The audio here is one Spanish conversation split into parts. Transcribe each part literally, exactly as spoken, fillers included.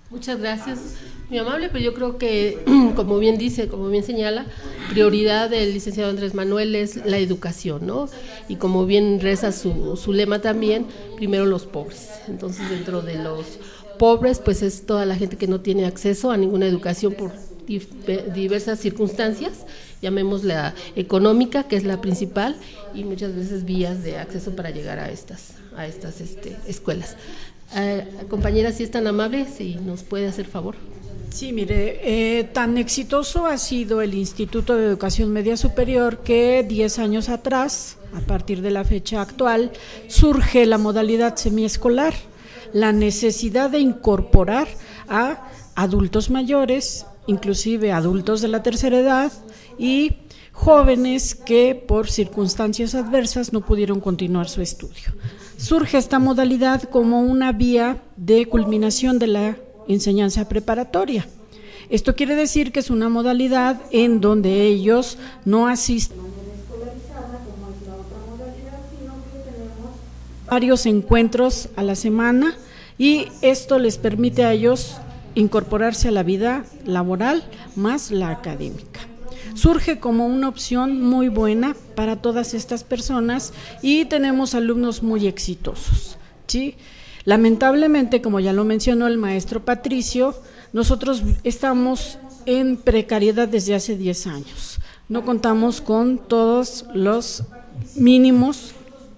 Muchas gracias, muy amable, pero yo creo que, como bien dice, como bien señala, prioridad del licenciado Andrés Manuel es la educación, ¿no? Y como bien reza su, su lema también, primero los pobres. Entonces, dentro de los pobres, pues es toda la gente que no tiene acceso a ninguna educación por diversas circunstancias, llamémosla económica, que es la principal, y muchas veces vías de acceso para llegar a estas, a estas este, escuelas. Eh, compañera, si es tan amable, si nos puede hacer favor. Sí, mire, eh, tan exitoso ha sido el Instituto de Educación Media Superior que diez años atrás, a partir de la fecha actual, surge la modalidad semiescolar, la necesidad de incorporar a adultos mayores, inclusive adultos de la tercera edad y jóvenes que por circunstancias adversas no pudieron continuar su estudio. Surge esta modalidad como una vía de culminación de la enseñanza preparatoria. Esto quiere decir que es una modalidad en donde ellos no asisten de manera escolarizada como es la otra modalidad, sino que tenemos varios encuentros a la semana y esto les permite a ellos incorporarse a la vida laboral más la académica. Surge como una opción muy buena para todas estas personas y tenemos alumnos muy exitosos, ¿sí? Lamentablemente, como ya lo mencionó el maestro Patricio, nosotros estamos en precariedad desde hace diez años. No contamos con todos los mínimos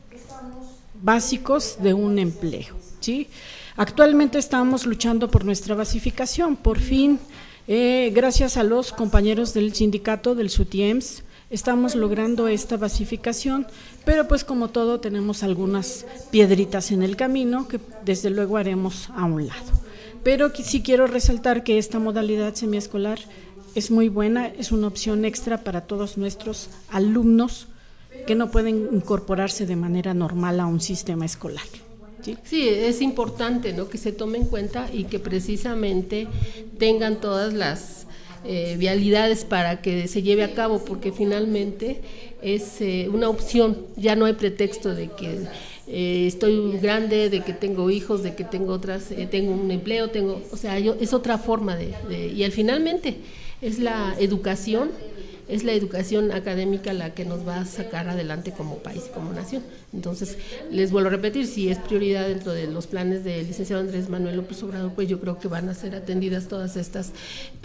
básicos de un empleo, ¿sí? Actualmente estamos luchando por nuestra basificación, por fin. Eh, gracias a los compañeros del sindicato del SUTIEMS estamos logrando esta basificación, pero pues como todo tenemos algunas piedritas en el camino que desde luego haremos a un lado. Pero sí quiero resaltar que esta modalidad semiescolar es muy buena, es una opción extra para todos nuestros alumnos que no pueden incorporarse de manera normal a un sistema escolar. ¿Sí? Sí, es importante, ¿no?, que se tome en cuenta y que precisamente tengan todas las eh, vialidades para que se lleve a cabo, porque finalmente es eh, una opción, ya no hay pretexto de que eh, estoy grande, de que tengo hijos, de que tengo otras, eh, tengo un empleo, tengo, o sea, yo, es otra forma de, de, y al finalmente es la educación, es la educación académica la que nos va a sacar adelante como país, como nación. Entonces, les vuelvo a repetir, si es prioridad dentro de los planes del licenciado Andrés Manuel López Obrador, pues yo creo que van a ser atendidas todas estas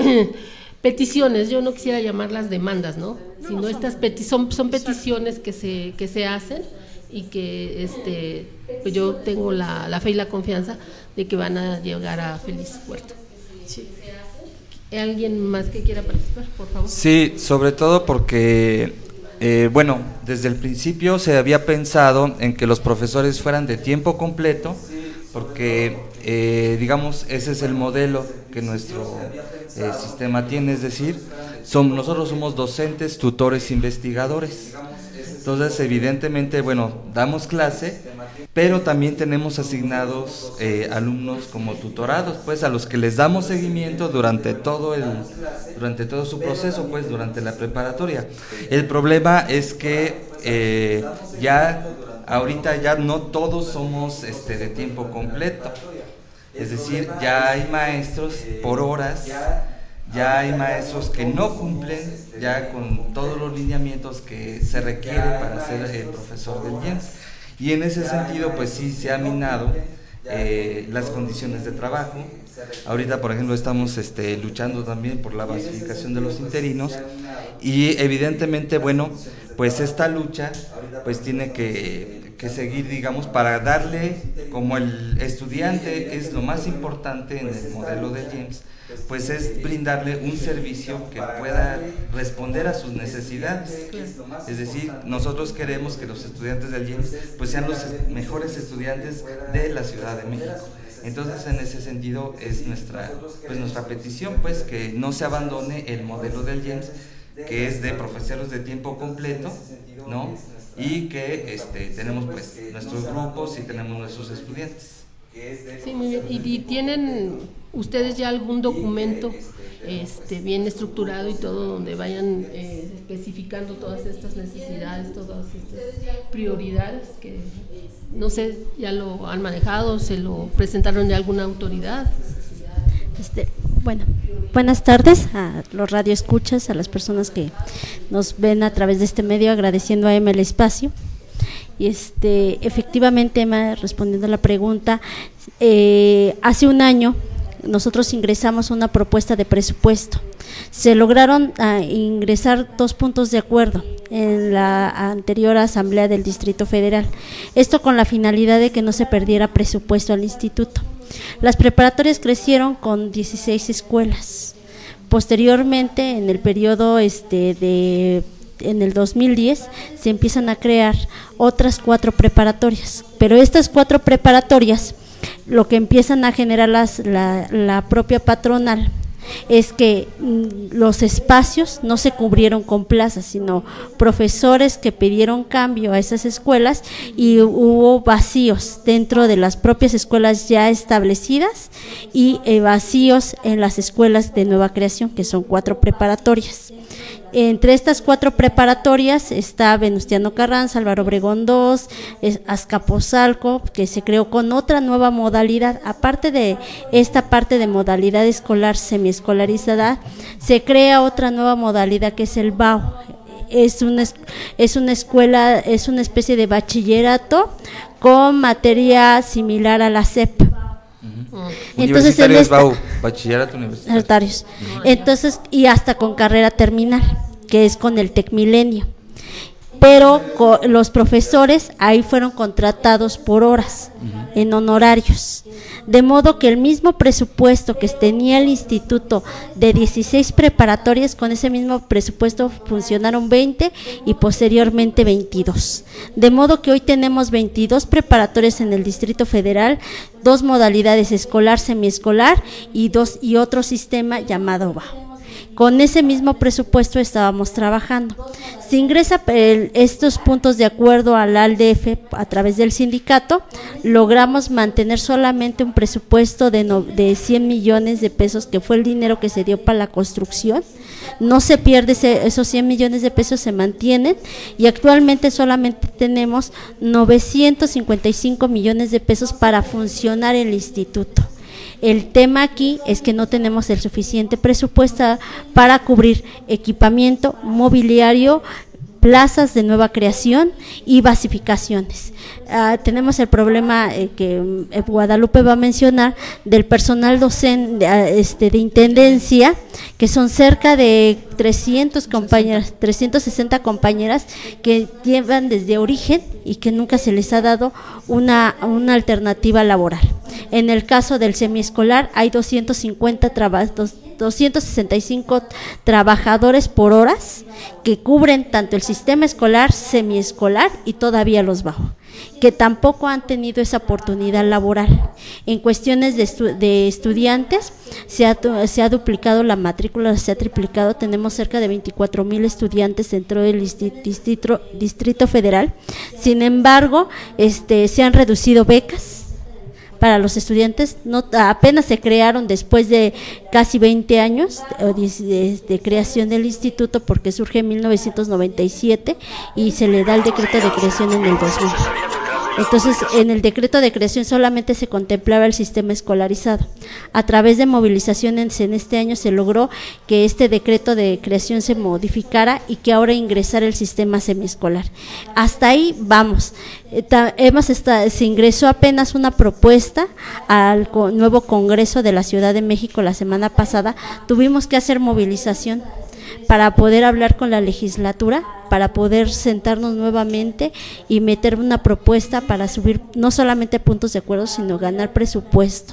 peticiones. Yo no quisiera llamarlas demandas, ¿no? Sino no, estas peti son, son peticiones que se, que se hacen y que este, pues yo tengo la, la fe y la confianza de que van a llegar a feliz puerto. Sí. ¿Alguien más que quiera participar, por favor? Sí, sobre todo porque, eh, bueno, desde el principio se había pensado en que los profesores fueran de tiempo completo, porque, eh, digamos, ese es el modelo que nuestro eh, sistema tiene, es decir, son, nosotros somos docentes, tutores, investigadores. Entonces, evidentemente, bueno, damos clase, pero también tenemos asignados eh, alumnos como tutorados, pues a los que les damos seguimiento durante todo el durante todo su proceso, pues durante la preparatoria. El problema es que eh, ya ahorita ya no todos somos este de tiempo completo, es decir, ya hay maestros por horas. Ya hay maestros que no cumplen ya con todos los lineamientos que se requiere para ser el profesor del I E M S. Y en ese sentido, pues sí se ha minado eh, las condiciones de trabajo. Ahorita, por ejemplo, estamos este, luchando también por la basificación de los interinos y evidentemente, bueno, pues esta lucha pues tiene que, que seguir, digamos, para darle, como el estudiante es lo más importante en el modelo del I E M S, pues es brindarle un servicio que pueda responder a sus necesidades. Es decir, nosotros queremos que los estudiantes del I E M S pues sean los mejores estudiantes de la Ciudad de México. Entonces, en ese sentido es nuestra pues nuestra petición, pues que no se abandone el modelo del I E M S, que es de profesores de tiempo completo, ¿no? Y que este tenemos pues nuestros grupos y tenemos nuestros estudiantes. Sí, muy bien. ¿Y, y tienen ustedes ya algún documento este, bien estructurado y todo donde vayan eh, especificando todas estas necesidades, todas estas prioridades que, no sé, ya lo han manejado, se lo presentaron ya a alguna autoridad? Este, bueno, buenas tardes a los radioescuchas, a las personas que nos ven a través de este medio, agradeciendo a Emma el espacio. Y este, efectivamente, Emma, respondiendo a la pregunta, eh, hace un año nosotros ingresamos una propuesta de presupuesto. Se lograron uh, ingresar dos puntos de acuerdo en la anterior asamblea del Distrito Federal. Esto con la finalidad de que no se perdiera presupuesto al instituto. Las preparatorias crecieron con dieciséis escuelas. Posteriormente, en el periodo este de en el dos mil diez, se empiezan a crear otras cuatro preparatorias, pero estas cuatro preparatorias, lo que empiezan a generar las, la, la propia patronal, es que mm, los espacios no se cubrieron con plazas, sino profesores que pidieron cambio a esas escuelas y hubo vacíos dentro de las propias escuelas ya establecidas y eh, vacíos en las escuelas de nueva creación, que son cuatro preparatorias. Entre estas cuatro preparatorias está Venustiano Carranza, Álvaro Obregón dos, Azcapotzalco, que se creó con otra nueva modalidad. Aparte de esta parte de modalidad escolar semiescolarizada, se crea otra nueva modalidad que es el B A U. Es una, es una escuela, es una especie de bachillerato con materia similar a la S E P. Entonces, en esta, B A U, bachillerato universitario. Entonces, y hasta con carrera terminal, que es con el Tecmilenio. Pero co, los profesores ahí fueron contratados por horas, uh-huh. en honorarios. De modo que el mismo presupuesto que tenía el instituto de dieciséis preparatorias, con ese mismo presupuesto funcionaron veinte y posteriormente veintidós. De modo que hoy tenemos veintidós preparatorias en el Distrito Federal, dos modalidades escolar, semiescolar y, dos, y otro sistema llamado B A U. Con ese mismo presupuesto estábamos trabajando. Se ingresa el, estos puntos de acuerdo al A L D F a través del sindicato, logramos mantener solamente un presupuesto de, no, de cien millones de pesos, que fue el dinero que se dio para la construcción. No se pierde, ese, esos cien millones de pesos se mantienen y actualmente solamente tenemos novecientos cincuenta y cinco millones de pesos para funcionar el instituto. El tema aquí es que no tenemos el suficiente presupuesto para cubrir equipamiento, mobiliario, plazas de nueva creación y basificaciones. Uh, tenemos el problema eh, que eh, Guadalupe va a mencionar del personal docente uh, este, de intendencia, que son cerca de trescientas compañeras, trescientas sesenta compañeras que llevan desde origen y que nunca se les ha dado una, una alternativa laboral. En el caso del semiescolar hay doscientos cincuenta trabajos, doscientos sesenta y cinco trabajadores por horas que cubren tanto el sistema escolar, semiescolar y todavía los bajos, que tampoco han tenido esa oportunidad laboral. En cuestiones de, estu de estudiantes, se ha, se ha duplicado la matrícula, se ha triplicado, tenemos cerca de veinticuatro mil estudiantes dentro del distrito, distrito federal. Sin embargo, este, se han reducido becas para los estudiantes, no, apenas se crearon después de casi veinte años de, de, de creación del instituto, porque surge en mil novecientos noventa y siete y se le da el decreto de creación en el dos mil. Entonces, en el decreto de creación solamente se contemplaba el sistema escolarizado. A través de movilizaciones en este año se logró que este decreto de creación se modificara y que ahora ingresara el sistema semiescolar. Hasta ahí vamos. Hemos estado, se ingresó apenas una propuesta al nuevo Congreso de la Ciudad de México la semana pasada. Tuvimos que hacer movilización para poder hablar con la legislatura, para poder sentarnos nuevamente y meter una propuesta para subir no solamente puntos de acuerdo, sino ganar presupuesto.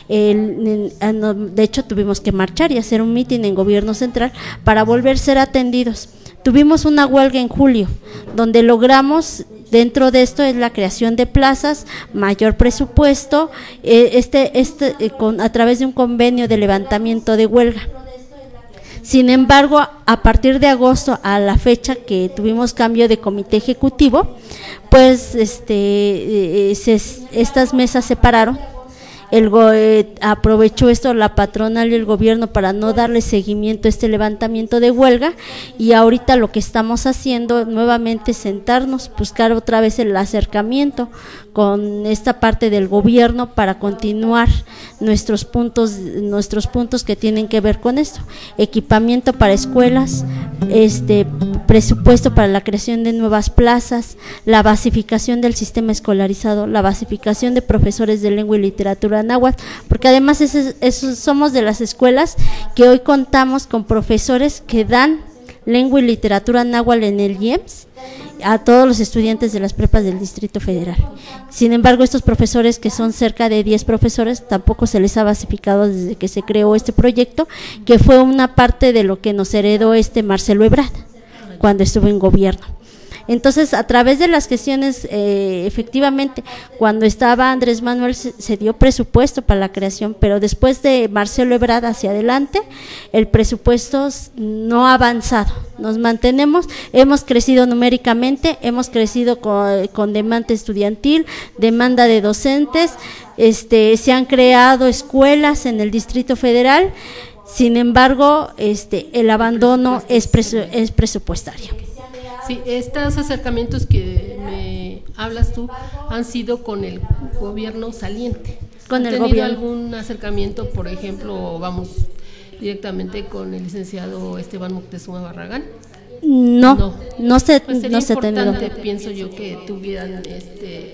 El, de hecho, tuvimos que marchar y hacer un mitin en gobierno central para volver a ser atendidos. Tuvimos una huelga en julio, donde logramos, dentro de esto es la creación de plazas, mayor presupuesto, eh, este, este, eh, con, a través de un convenio de levantamiento de huelga. Sin embargo, a partir de agosto a la fecha que tuvimos cambio de comité ejecutivo, pues este, eh, se, estas mesas se pararon el go eh, aprovechó esto la patronal y el gobierno para no darle seguimiento a este levantamiento de huelga, y ahorita lo que estamos haciendo nuevamente es sentarnos, buscar otra vez el acercamiento con esta parte del gobierno para continuar nuestros puntos, nuestros puntos que tienen que ver con esto: equipamiento para escuelas, este presupuesto para la creación de nuevas plazas, la basificación del sistema escolarizado, la basificación de profesores de lengua y literatura náhuatl, porque además es, es, somos de las escuelas que hoy contamos con profesores que dan lengua y literatura náhuatl en el I E M S a todos los estudiantes de las prepas del Distrito Federal. Sin embargo, estos profesores, que son cerca de diez profesores, tampoco se les ha basificado desde que se creó este proyecto, que fue una parte de lo que nos heredó este Marcelo Ebrard cuando estuvo en gobierno. Entonces, a través de las gestiones, eh, efectivamente, cuando estaba Andrés Manuel se, se dio presupuesto para la creación, pero después de Marcelo Ebrard hacia adelante, el presupuesto no ha avanzado. Nos mantenemos, hemos crecido numéricamente, hemos crecido con, con demanda estudiantil, demanda de docentes, este, se han creado escuelas en el Distrito Federal. Sin embargo, este, el abandono es, presu, es presupuestario. Sí, estos acercamientos que me hablas tú han sido con el gobierno saliente. Con el ¿Han tenido gobierno. algún acercamiento, por ejemplo, vamos directamente con el licenciado Esteban Moctezuma Barragán? No, no, no se, pues sería no se ha tenido. importante, pienso yo, que tuvieran este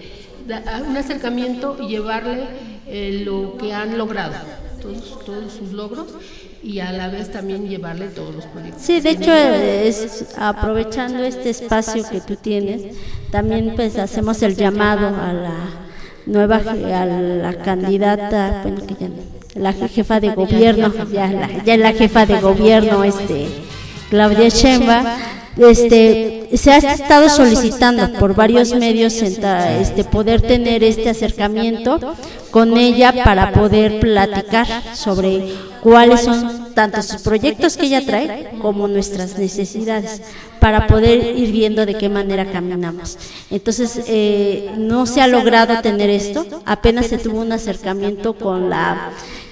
un acercamiento y llevarle eh, lo que han logrado, todos, todos sus logros, y a la vez también llevarle todos los proyectos. Sí, de hecho, es aprovechando este espacio que tú tienes, también pues hacemos el llamado a la nueva, a la candidata, bueno, que ya, la jefa de gobierno, ya la, ya la jefa de gobierno, este, Claudia Sheinbaum. Este, se ha estado solicitando por varios medios este, poder tener este acercamiento con ella para poder platicar sobre cuáles son tanto sus proyectos que ella trae como nuestras necesidades, para poder ir viendo de qué manera caminamos. Entonces, eh, no se ha logrado tener esto, apenas se tuvo un acercamiento con la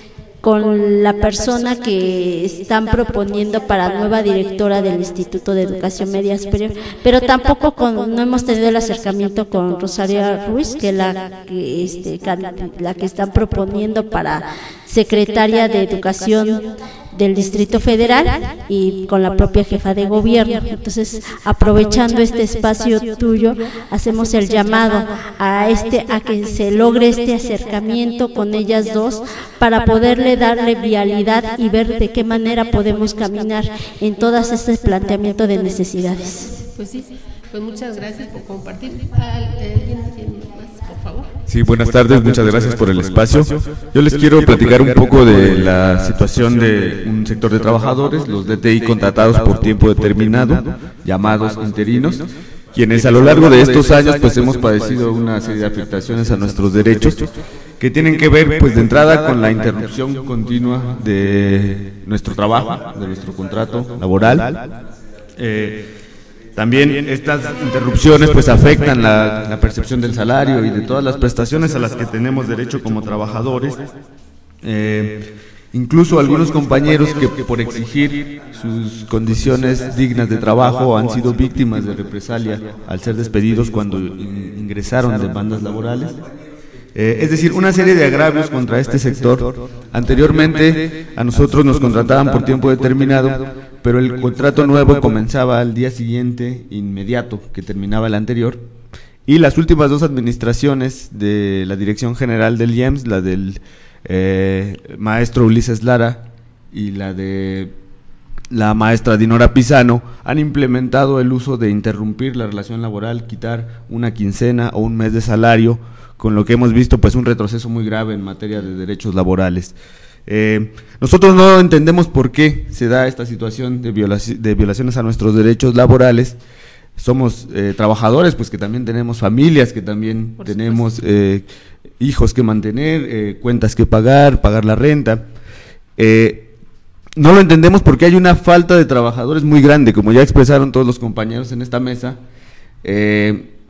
con la persona que están proponiendo para nueva directora del Instituto de Educación Media Superior, pero tampoco con, no hemos tenido el acercamiento con Rosario Ruiz, que es la que, este, la que están proponiendo para secretaria de Educación del Distrito Federal, y con la propia jefa de gobierno. Entonces, aprovechando este espacio tuyo, hacemos el llamado a este a que se logre este acercamiento con ellas dos para poderle darle vialidad y ver de qué manera podemos caminar en todas este planteamiento de necesidades. Pues sí, pues muchas gracias por compartir. ¿Alguien más, por favor? Sí, buenas tardes, muchas gracias por el espacio. Yo les quiero platicar un poco de la situación de un sector de trabajadores, los D T I contratados por tiempo determinado, llamados interinos, quienes a lo largo de estos años pues hemos padecido una serie de afectaciones a nuestros derechos que tienen que ver pues de entrada con la interrupción continua de nuestro trabajo, de nuestro contrato laboral. Eh, También estas interrupciones pues afectan la, la percepción del salario y de todas las prestaciones a las que tenemos derecho como trabajadores. Eh, incluso algunos compañeros que por exigir sus condiciones dignas de trabajo han sido víctimas de represalia al ser despedidos cuando ingresaron demandas laborales. Eh, es decir, una serie de agravios contra este sector. Anteriormente a nosotros nos contrataban por tiempo determinado, pero el contrato nuevo comenzaba al día siguiente, inmediato, que terminaba el anterior, y las últimas dos administraciones de la Dirección General del I E M S, la del eh, maestro Ulises Lara y la de la maestra Dinora Pisano, han implementado el uso de interrumpir la relación laboral, quitar una quincena o un mes de salario, con lo que hemos visto pues un retroceso muy grave en materia de derechos laborales. Eh, nosotros no entendemos por qué se da esta situación de, violaci de violaciones a nuestros derechos laborales. Somos eh, trabajadores, pues que también tenemos familias, que también por tenemos eh, hijos que mantener, eh, cuentas que pagar, pagar la renta. Eh, no lo entendemos porque hay una falta de trabajadores muy grande, como ya expresaron todos los compañeros en esta mesa. Eh,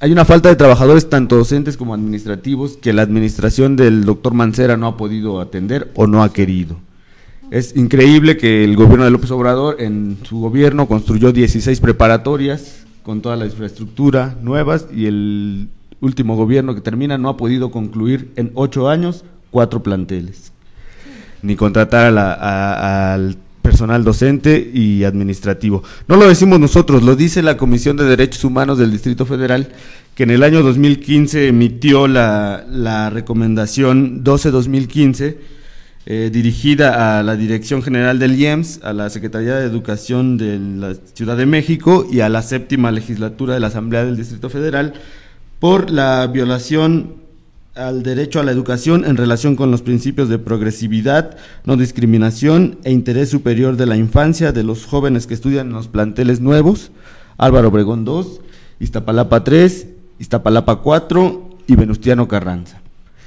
hay una falta de trabajadores tanto docentes como administrativos que la administración del doctor Mancera no ha podido atender o no ha querido. Es increíble que el gobierno de López Obrador en su gobierno construyó dieciséis preparatorias con toda la infraestructura nuevas y el último gobierno que termina no ha podido concluir en ocho años cuatro planteles, ni contratar a la, a, al personal docente y administrativo. No lo decimos nosotros, lo dice la Comisión de Derechos Humanos del Distrito Federal, que en el año dos mil quince emitió la, la recomendación doce guión dos mil quince, eh, dirigida a la Dirección General del I E M S, a la Secretaría de Educación de la Ciudad de México y a la séptima legislatura de la Asamblea del Distrito Federal, por la violación al derecho a la educación en relación con los principios de progresividad, no discriminación e interés superior de la infancia de los jóvenes que estudian en los planteles nuevos, Álvaro Obregón dos, Iztapalapa tres, Iztapalapa cuatro y Venustiano Carranza.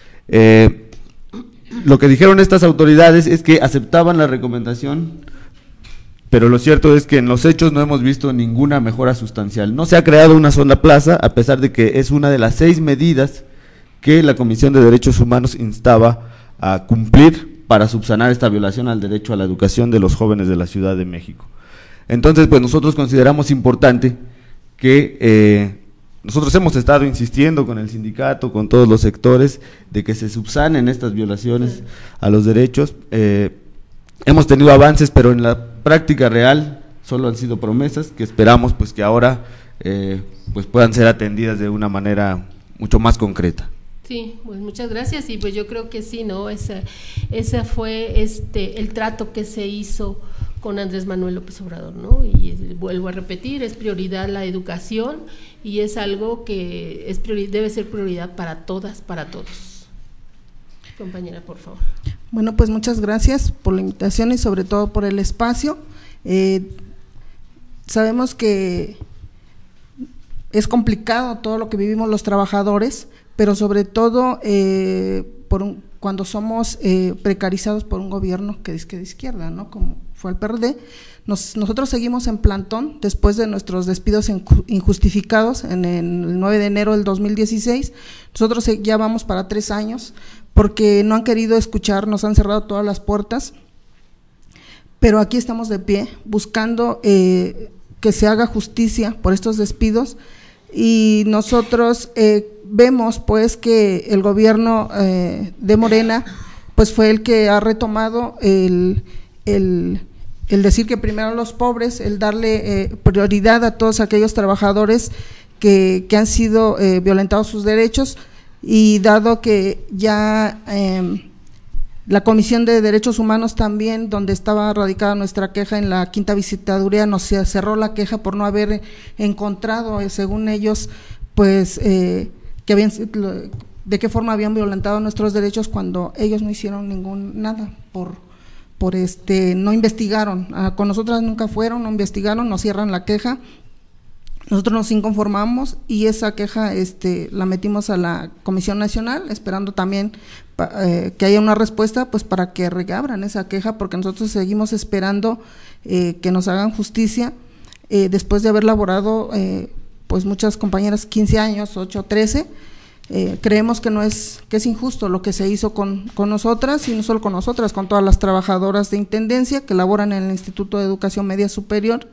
Eh, lo que dijeron estas autoridades es que aceptaban la recomendación, pero lo cierto es que en los hechos no hemos visto ninguna mejora sustancial. No se ha creado una sola plaza, a pesar de que es una de las seis medidas que la Comisión de Derechos Humanos instaba a cumplir para subsanar esta violación al derecho a la educación de los jóvenes de la Ciudad de México. Entonces, pues nosotros consideramos importante que eh, nosotros hemos estado insistiendo con el sindicato, con todos los sectores, de que se subsanen estas violaciones a los derechos. Eh, hemos tenido avances, pero en la práctica real solo han sido promesas que esperamos pues que ahora eh, pues puedan ser atendidas de una manera mucho más concreta. Sí, pues muchas gracias y pues yo creo que sí, ¿no? Esa, esa fue este el trato que se hizo con Andrés Manuel López Obrador, ¿no? Y es, vuelvo a repetir, es prioridad la educación y es algo que es priori, debe ser prioridad para todas, para todos. Compañera, por favor. Bueno, pues muchas gracias por la invitación y sobre todo por el espacio. Eh, sabemos que es complicado todo lo que vivimos los trabajadores, pero sobre todo eh, por un, cuando somos eh, precarizados por un gobierno que es que de izquierda, ¿no? Como fue el P R D, nos, nosotros seguimos en plantón después de nuestros despidos injustificados en el nueve de enero del dos mil dieciséis, nosotros ya vamos para tres años, porque no han querido escuchar, nos han cerrado todas las puertas, pero aquí estamos de pie, buscando eh, que se haga justicia por estos despidos, y nosotros eh, vemos pues que el gobierno eh, de Morena pues fue el que ha retomado el, el, el decir que primero los pobres, el darle eh, prioridad a todos aquellos trabajadores que, que han sido eh, violentados sus derechos, y dado que ya eh, la Comisión de Derechos Humanos también, donde estaba radicada nuestra queja en la quinta visitaduría, nos cerró la queja por no haber encontrado, eh, según ellos, pues eh, que habían, de qué forma habían violentado nuestros derechos cuando ellos no hicieron ningún nada por por este no investigaron, ah, con nosotras nunca fueron, no investigaron, nos cierran la queja. Nosotros nos inconformamos y esa queja este, la metimos a la Comisión Nacional, esperando también eh, que haya una respuesta pues para que reabran esa queja, porque nosotros seguimos esperando eh, que nos hagan justicia eh, después de haber laborado eh, pues muchas compañeras quince años, ocho, trece, eh, creemos que no es, que es injusto lo que se hizo con, con nosotras, y no solo con nosotras, con todas las trabajadoras de intendencia que laboran en el Instituto de Educación Media Superior.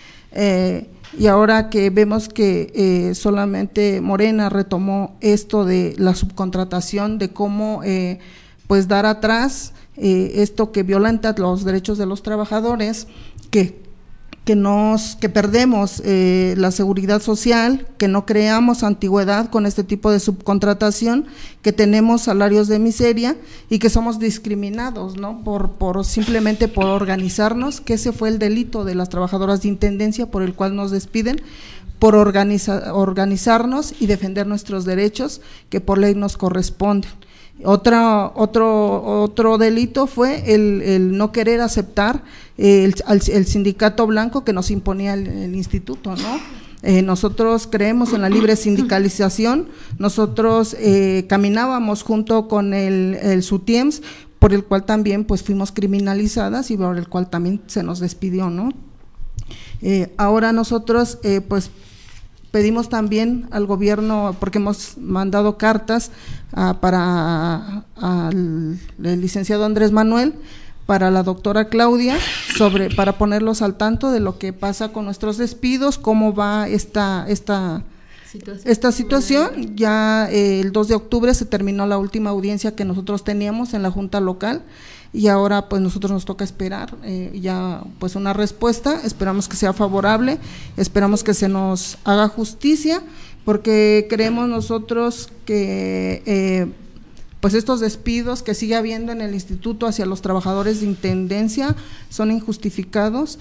Eh, y ahora que vemos que eh, solamente Morena retomó esto de la subcontratación, de cómo eh, pues dar atrás eh, esto que violenta los derechos de los trabajadores, que que nos que perdemos eh, la seguridad social, que no creamos antigüedad con este tipo de subcontratación, que tenemos salarios de miseria y que somos discriminados, ¿no? Por por simplemente por organizarnos, que ese fue el delito de las trabajadoras de intendencia por el cual nos despiden, por organiza, organizarnos y defender nuestros derechos que por ley nos corresponden. Otra, otro, otro delito fue el, el no querer aceptar el, el, el sindicato blanco que nos imponía el, el instituto, ¿no? Eh, nosotros creemos en la libre sindicalización, nosotros eh, caminábamos junto con el, el SUTIEMS, por el cual también pues fuimos criminalizadas y por el cual también se nos despidió, ¿no? Eh, ahora nosotros eh, pues pedimos también al gobierno, porque hemos mandado cartas uh, para al el licenciado Andrés Manuel, para la doctora Claudia, sobre para ponerlos al tanto de lo que pasa con nuestros despidos, cómo va esta esta situación. esta situación. Ya eh, el dos de octubre se terminó la última audiencia que nosotros teníamos en la Junta Local, y ahora pues nosotros nos toca esperar eh, ya pues una respuesta. Esperamos que sea favorable, esperamos que se nos haga justicia, porque creemos nosotros que eh, pues estos despidos que sigue habiendo en el instituto hacia los trabajadores de intendencia son injustificados,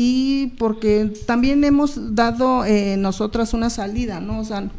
y porque también hemos dado eh, nosotras una salida, ¿no? O sea,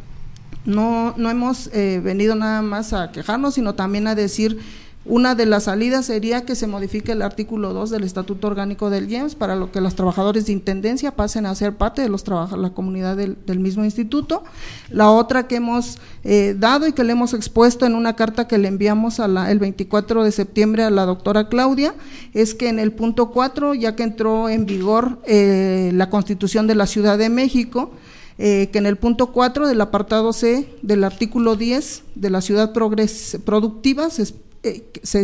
no, no hemos eh, venido nada más a quejarnos, sino también a decir. Una de las salidas sería que se modifique el artículo dos del Estatuto Orgánico del I E M S para lo que los trabajadores de intendencia pasen a ser parte de los la comunidad del, del mismo instituto. La otra que hemos eh, dado y que le hemos expuesto en una carta que le enviamos a la, el veinticuatro de septiembre a la doctora Claudia, es que en el punto cuatro, ya que entró en vigor eh, la Constitución de la Ciudad de México, Eh, que en el punto cuatro del apartado C del artículo diez de la ciudad progres, productiva se, eh, se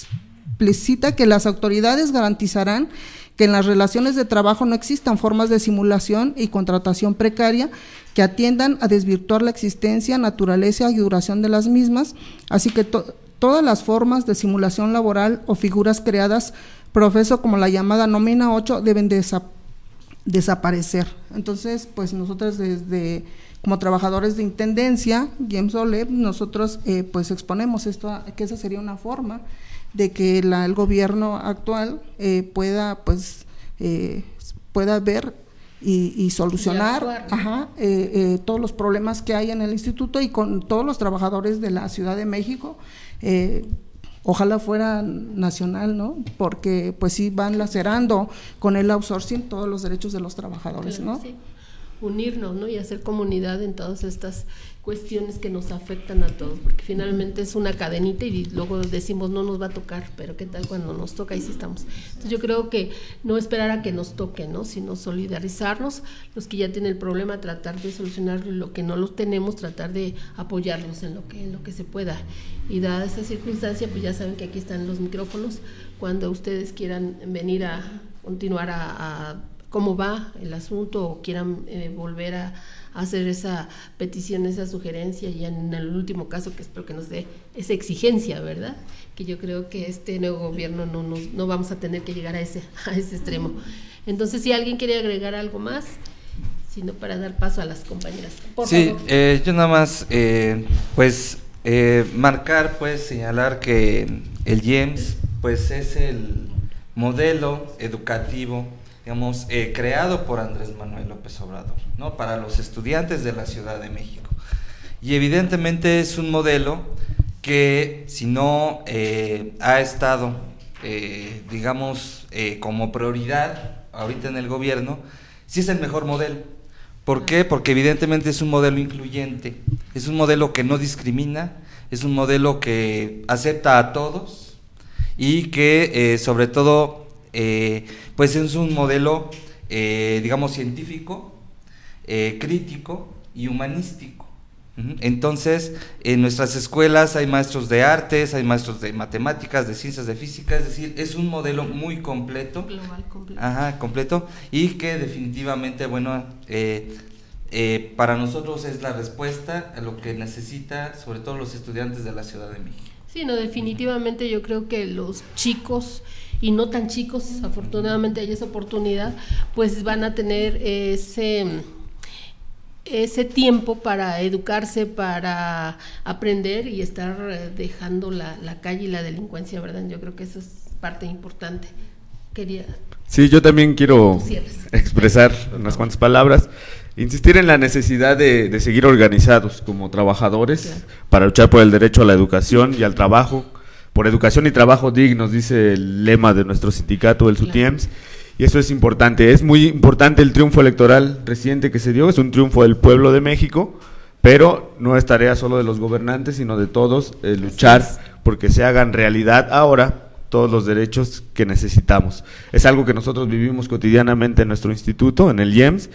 explicita que las autoridades garantizarán que en las relaciones de trabajo no existan formas de simulación y contratación precaria que atiendan a desvirtuar la existencia, naturaleza y duración de las mismas, así que to, todas las formas de simulación laboral o figuras creadas, profeso como la llamada nómina ocho, deben desaparecer desaparecer. Entonces, pues nosotros desde como trabajadores de intendencia, I E M S O L E P, nosotros eh, pues exponemos esto, a, que esa sería una forma de que la, el gobierno actual eh, pueda pues eh, pueda ver y, y solucionar y actuar, ¿no? ajá, eh, eh, todos los problemas que hay en el instituto y con todos los trabajadores de la Ciudad de México. eh, Ojalá fuera nacional, ¿no? Porque pues sí van lacerando con el outsourcing todos los derechos de los trabajadores, claro, ¿no? Sí. Unirnos, ¿no? Y hacer comunidad en todas estas cuestiones que nos afectan a todos, porque finalmente es una cadenita y luego decimos no nos va a tocar, pero qué tal cuando nos toca y sí estamos. Entonces yo creo que no esperar a que nos toque, ¿no? Sino solidarizarnos, los que ya tienen el problema, tratar de solucionar lo que no lo tenemos, tratar de apoyarlos en lo que en lo que se pueda. Y dada esa circunstancia, pues ya saben que aquí están los micrófonos, cuando ustedes quieran venir a continuar a, a cómo va el asunto o quieran eh, volver a hacer esa petición, esa sugerencia, y en el último caso que espero que nos dé esa exigencia, ¿verdad? Que yo creo que este nuevo gobierno no nos, no vamos a tener que llegar a ese a ese extremo. Entonces, si alguien quiere agregar algo más, sino para dar paso a las compañeras. Por sí, favor. Eh, yo nada más, eh, pues, eh, marcar, pues, señalar que el I E M S, pues, es el modelo educativo, digamos, eh, creado por Andrés Manuel López Obrador, ¿no? Para los estudiantes de la Ciudad de México. Y evidentemente es un modelo que, si no eh, ha estado, eh, digamos, eh, como prioridad ahorita en el gobierno, sí es el mejor modelo. ¿Por qué? Porque evidentemente es un modelo incluyente, es un modelo que no discrimina, es un modelo que acepta a todos y que eh, sobre todo eh, pues es un modelo eh, digamos científico, eh, crítico y humanístico. Entonces, en nuestras escuelas hay maestros de artes, hay maestros de matemáticas, de ciencias de física, es decir, es un modelo muy completo, global, completo, ajá, completo, y que definitivamente, bueno, eh, eh, para nosotros es la respuesta a lo que necesita, sobre todo los estudiantes de la Ciudad de México. Sí, no, definitivamente yo creo que los chicos y no tan chicos, afortunadamente hay esa oportunidad, pues van a tener ese ese tiempo para educarse, para aprender y estar dejando la, la calle y la delincuencia, ¿verdad? Yo creo que eso es parte importante. Quería... Sí, yo también quiero expresar unas cuantas palabras, insistir en la necesidad de, de seguir organizados como trabajadores, claro, para luchar por el derecho a la educación y al trabajo, por educación y trabajo dignos, dice el lema de nuestro sindicato, el SUTIEMS. Claro. Y eso es importante, es muy importante el triunfo electoral reciente que se dio, es un triunfo del pueblo de México, pero no es tarea solo de los gobernantes, sino de todos, eh, luchar porque se hagan realidad ahora todos los derechos que necesitamos. Es algo que nosotros vivimos cotidianamente en nuestro instituto, en el I E M S,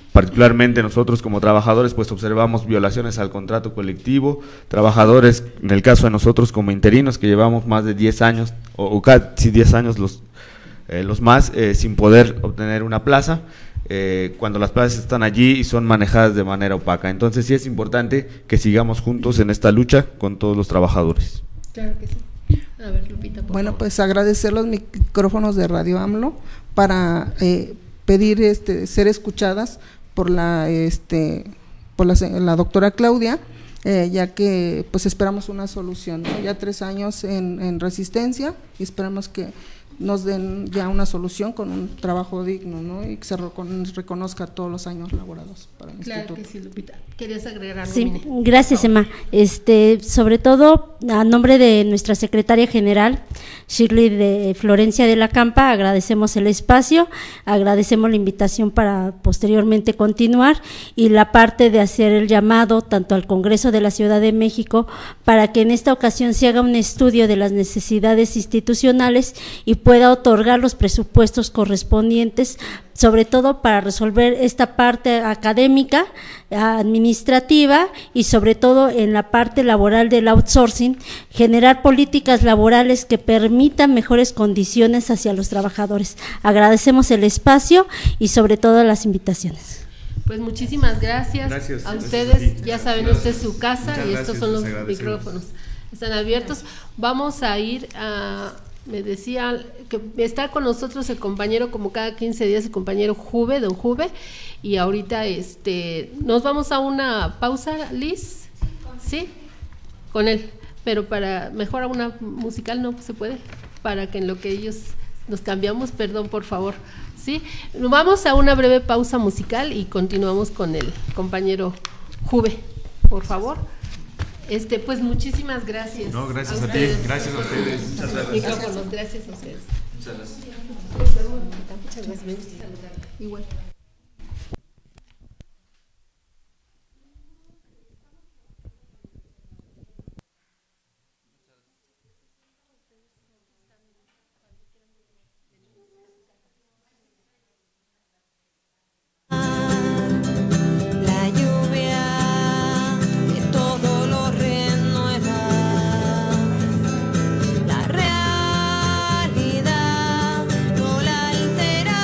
Particularmente nosotros como trabajadores pues observamos violaciones al contrato colectivo, trabajadores, en el caso de nosotros como interinos que llevamos más de diez años o, o casi diez años los, eh, los más eh, sin poder obtener una plaza, eh, cuando las plazas están allí y son manejadas de manera opaca. Entonces sí es importante que sigamos juntos en esta lucha con todos los trabajadores. Claro que sí. A ver, Lupita, por Bueno, favor. pues agradecer los micrófonos de Radio AMLO para eh, pedir este ser escuchadas por la este por la, la doctora Claudia, eh, ya que pues esperamos una solución, ¿no? Ya tres años en, en resistencia y esperamos que nos den ya una solución con un trabajo digno, ¿no? Y que se recon reconozca todos los años laborados para el Claro instituto. que sí, Lupita. ¿Querías agregar algo, Sí, Mine? gracias, Emma. Este, sobre todo, a nombre de nuestra secretaria general, Shirley de Florencia de la Campa, agradecemos el espacio, agradecemos la invitación para posteriormente continuar y la parte de hacer el llamado tanto al Congreso de la Ciudad de México para que en esta ocasión se haga un estudio de las necesidades institucionales y pueda otorgar los presupuestos correspondientes, sobre todo para resolver esta parte académica, administrativa y sobre todo en la parte laboral del outsourcing, generar políticas laborales que permitan mejores condiciones hacia los trabajadores. Agradecemos el espacio y sobre todo las invitaciones. Pues muchísimas gracias, Gracias, a gracias ustedes, a ti. ya saben, Gracias. esta es su casa Muchas y estos gracias, son los les agradecemos. micrófonos, están abiertos. Vamos a ir a, me decía que está con nosotros el compañero como cada quince días, el compañero Juve, don Juve, y ahorita este nos vamos a una pausa, Liz, ¿sí? Con él, pero para mejor a una musical no se puede, para que en lo que ellos nos cambiamos, perdón, por favor. Sí, vamos a una breve pausa musical y continuamos con el compañero Juve, por favor. Este, pues muchísimas gracias. No, gracias a, a ti, ustedes. gracias a ustedes. Muchas gracias. Micrófonos, gracias a ustedes. Muchas gracias. Muchas gracias. Me gusta saludarla. Igual. La lluvia que todo lo renueva, la realidad no la altera.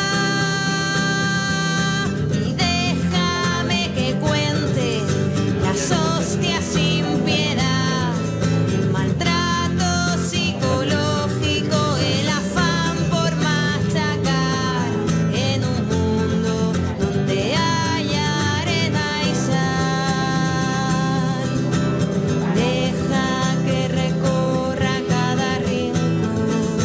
Y déjame que cuente las hostias sin piedad, el maltrato psicológico, el afán por machacar en un mundo donde hay arena y sal. Deja que recorra cada rincón,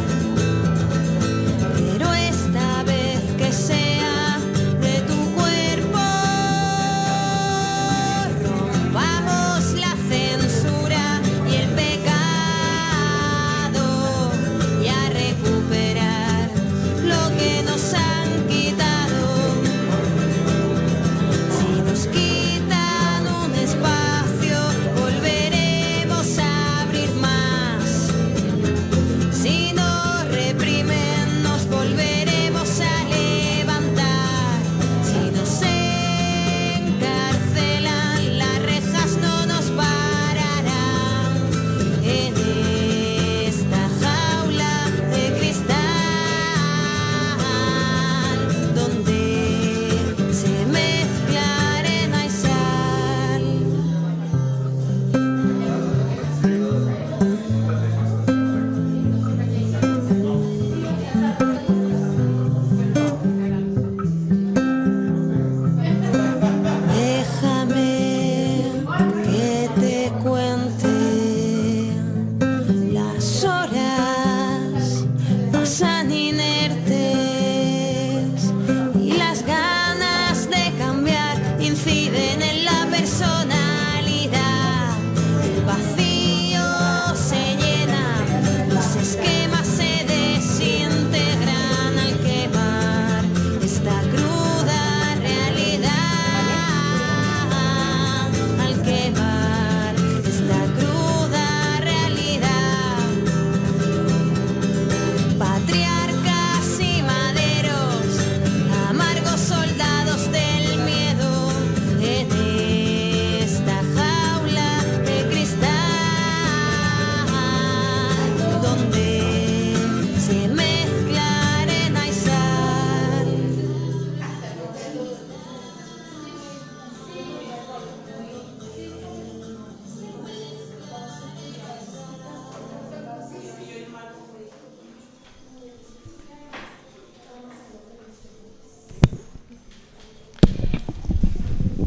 pero esta vez que sea de tu cuerpo. Rompamos la censura y el pecado y a recuperar lo que nos han quitado. Si nos quitan un espacio, volveremos a abrir más. Si nos reprimen, nos volveremos a levantar. Si nos encarcelan, las rejas no nos pararán. En esta jaula de cristal, donde se mezcla arena y sal. Déjame que te cuente, las horas pasan inertes y las ganas de cambiar inciden en la personalidad. El vacío se llena, los esquemas se desintegran al quemar esta cruda realidad. Al quemar esta cruda realidad. Patriarcas y maderos, amargos soldados del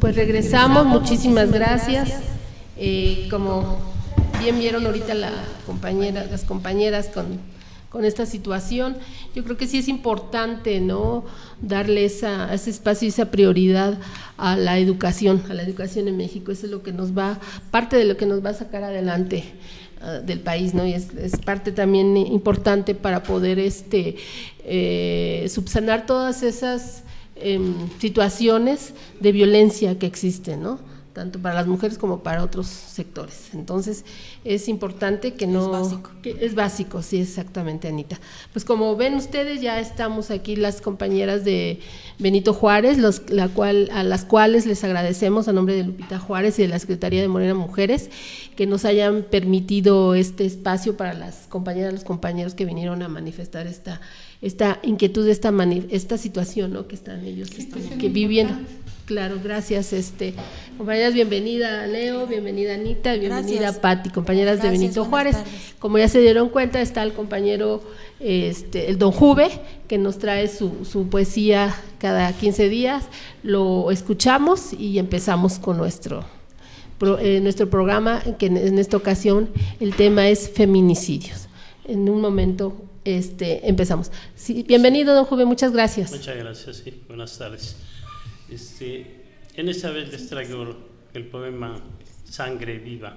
Pues regresamos, muchísimas gracias. Eh, como bien vieron ahorita la compañera, las compañeras con, con esta situación, yo creo que sí es importante, ¿no?, darle esa, ese espacio y esa prioridad a la educación, a la educación en México. Eso es lo que nos va, parte de lo que nos va a sacar adelante uh, del país, ¿no? Y es, es parte también importante para poder este eh, subsanar todas esas eh, situaciones de violencia que existen, ¿no?, tanto para las mujeres como para otros sectores. Entonces es importante que no… Es básico. Que es básico, sí, exactamente, Anita. Pues como ven ustedes, ya estamos aquí las compañeras de Benito Juárez, los, la cual, a las cuales les agradecemos a nombre de Lupita Juárez y de la Secretaría de Morena Mujeres que nos hayan permitido este espacio para las compañeras, los compañeros que vinieron a manifestar esta, esta inquietud, esta, mani, esta situación, ¿no?, que están ellos este, que viviendo. Claro, gracias, este, compañeras, bienvenida Leo, bienvenida Anita, bienvenida Pati, compañeras gracias, de Benito Juárez. Tardes. Como ya se dieron cuenta, está el compañero, este, el don Juve, que nos trae su, su poesía cada quince días, lo escuchamos y empezamos con nuestro, pro, eh, nuestro programa, que en, en esta ocasión el tema es feminicidios. En un momento este, empezamos. Sí, bienvenido, don Juve, muchas gracias. Muchas gracias, sí, buenas tardes. Este, en esta vez les traigo el poema Sangre Viva.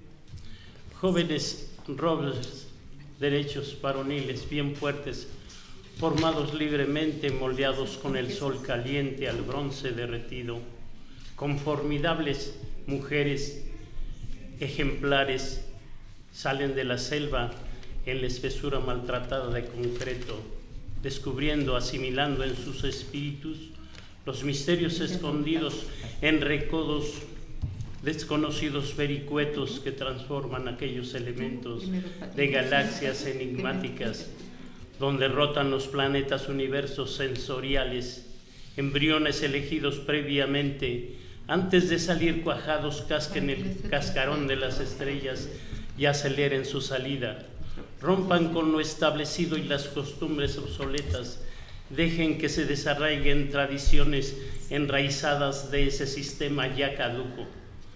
Jóvenes robles, derechos varoniles bien fuertes, formados libremente, moldeados con el sol caliente al bronce derretido, con formidables mujeres ejemplares, salen de la selva en la espesura maltratada de concreto, descubriendo, asimilando en sus espíritus los misterios escondidos en recodos desconocidos vericuetos que transforman aquellos elementos de galaxias enigmáticas donde rotan los planetas universos sensoriales, embriones elegidos previamente, antes de salir cuajados casquen el cascarón de las estrellas y aceleren su salida, rompan con lo establecido y las costumbres obsoletas, dejen que se desarraiguen tradiciones enraizadas de ese sistema ya caduco.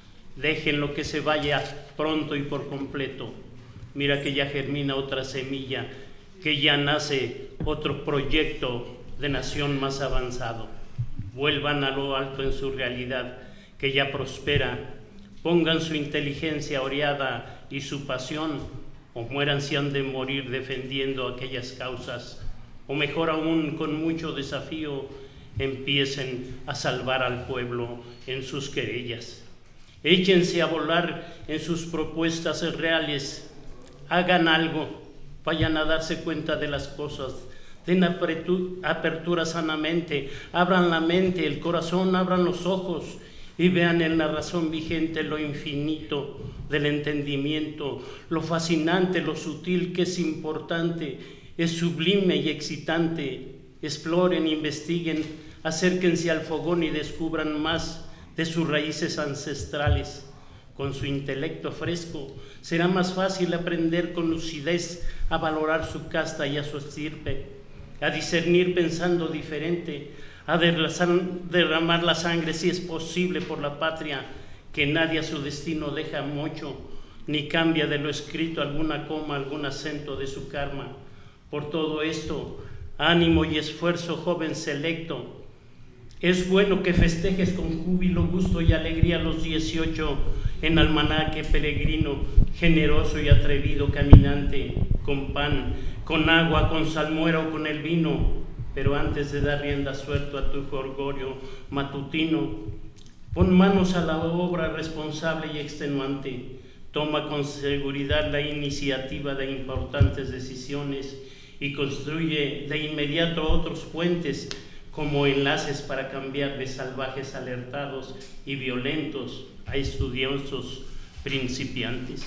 Déjenlo que se vaya pronto y por completo. Mira que ya germina otra semilla, que ya nace otro proyecto de nación más avanzado. Vuelvan a lo alto en su realidad, que ya prospera. Pongan su inteligencia oreada y su pasión, o mueran si han de morir defendiendo aquellas causas. O mejor aún, con mucho desafío, empiecen a salvar al pueblo en sus querellas. Échense a volar en sus propuestas reales, hagan algo, vayan a darse cuenta de las cosas, den apertura sanamente, abran la mente, el corazón, abran los ojos y vean en la razón vigente lo infinito del entendimiento, lo fascinante, lo sutil que es importante, es sublime y excitante. Exploren, investiguen, acérquense al fogón y descubran más de sus raíces ancestrales. Con su intelecto fresco será más fácil aprender con lucidez a valorar su casta y a su estirpe, a discernir pensando diferente, a derramar la sangre si es posible por la patria, que nadie a su destino deja mucho, ni cambia de lo escrito alguna coma, algún acento de su karma. Por todo esto, ánimo y esfuerzo, joven selecto. Es bueno que festejes con júbilo, gusto y alegría los dieciocho en almanaque peregrino, generoso y atrevido caminante, con pan, con agua, con salmuera o con el vino. Pero antes de dar rienda suelta a tu jolgorio matutino, pon manos a la obra responsable y extenuante. Toma con seguridad la iniciativa de importantes decisiones y construye de inmediato otros puentes como enlaces para cambiar de salvajes alertados y violentos a estudiosos principiantes.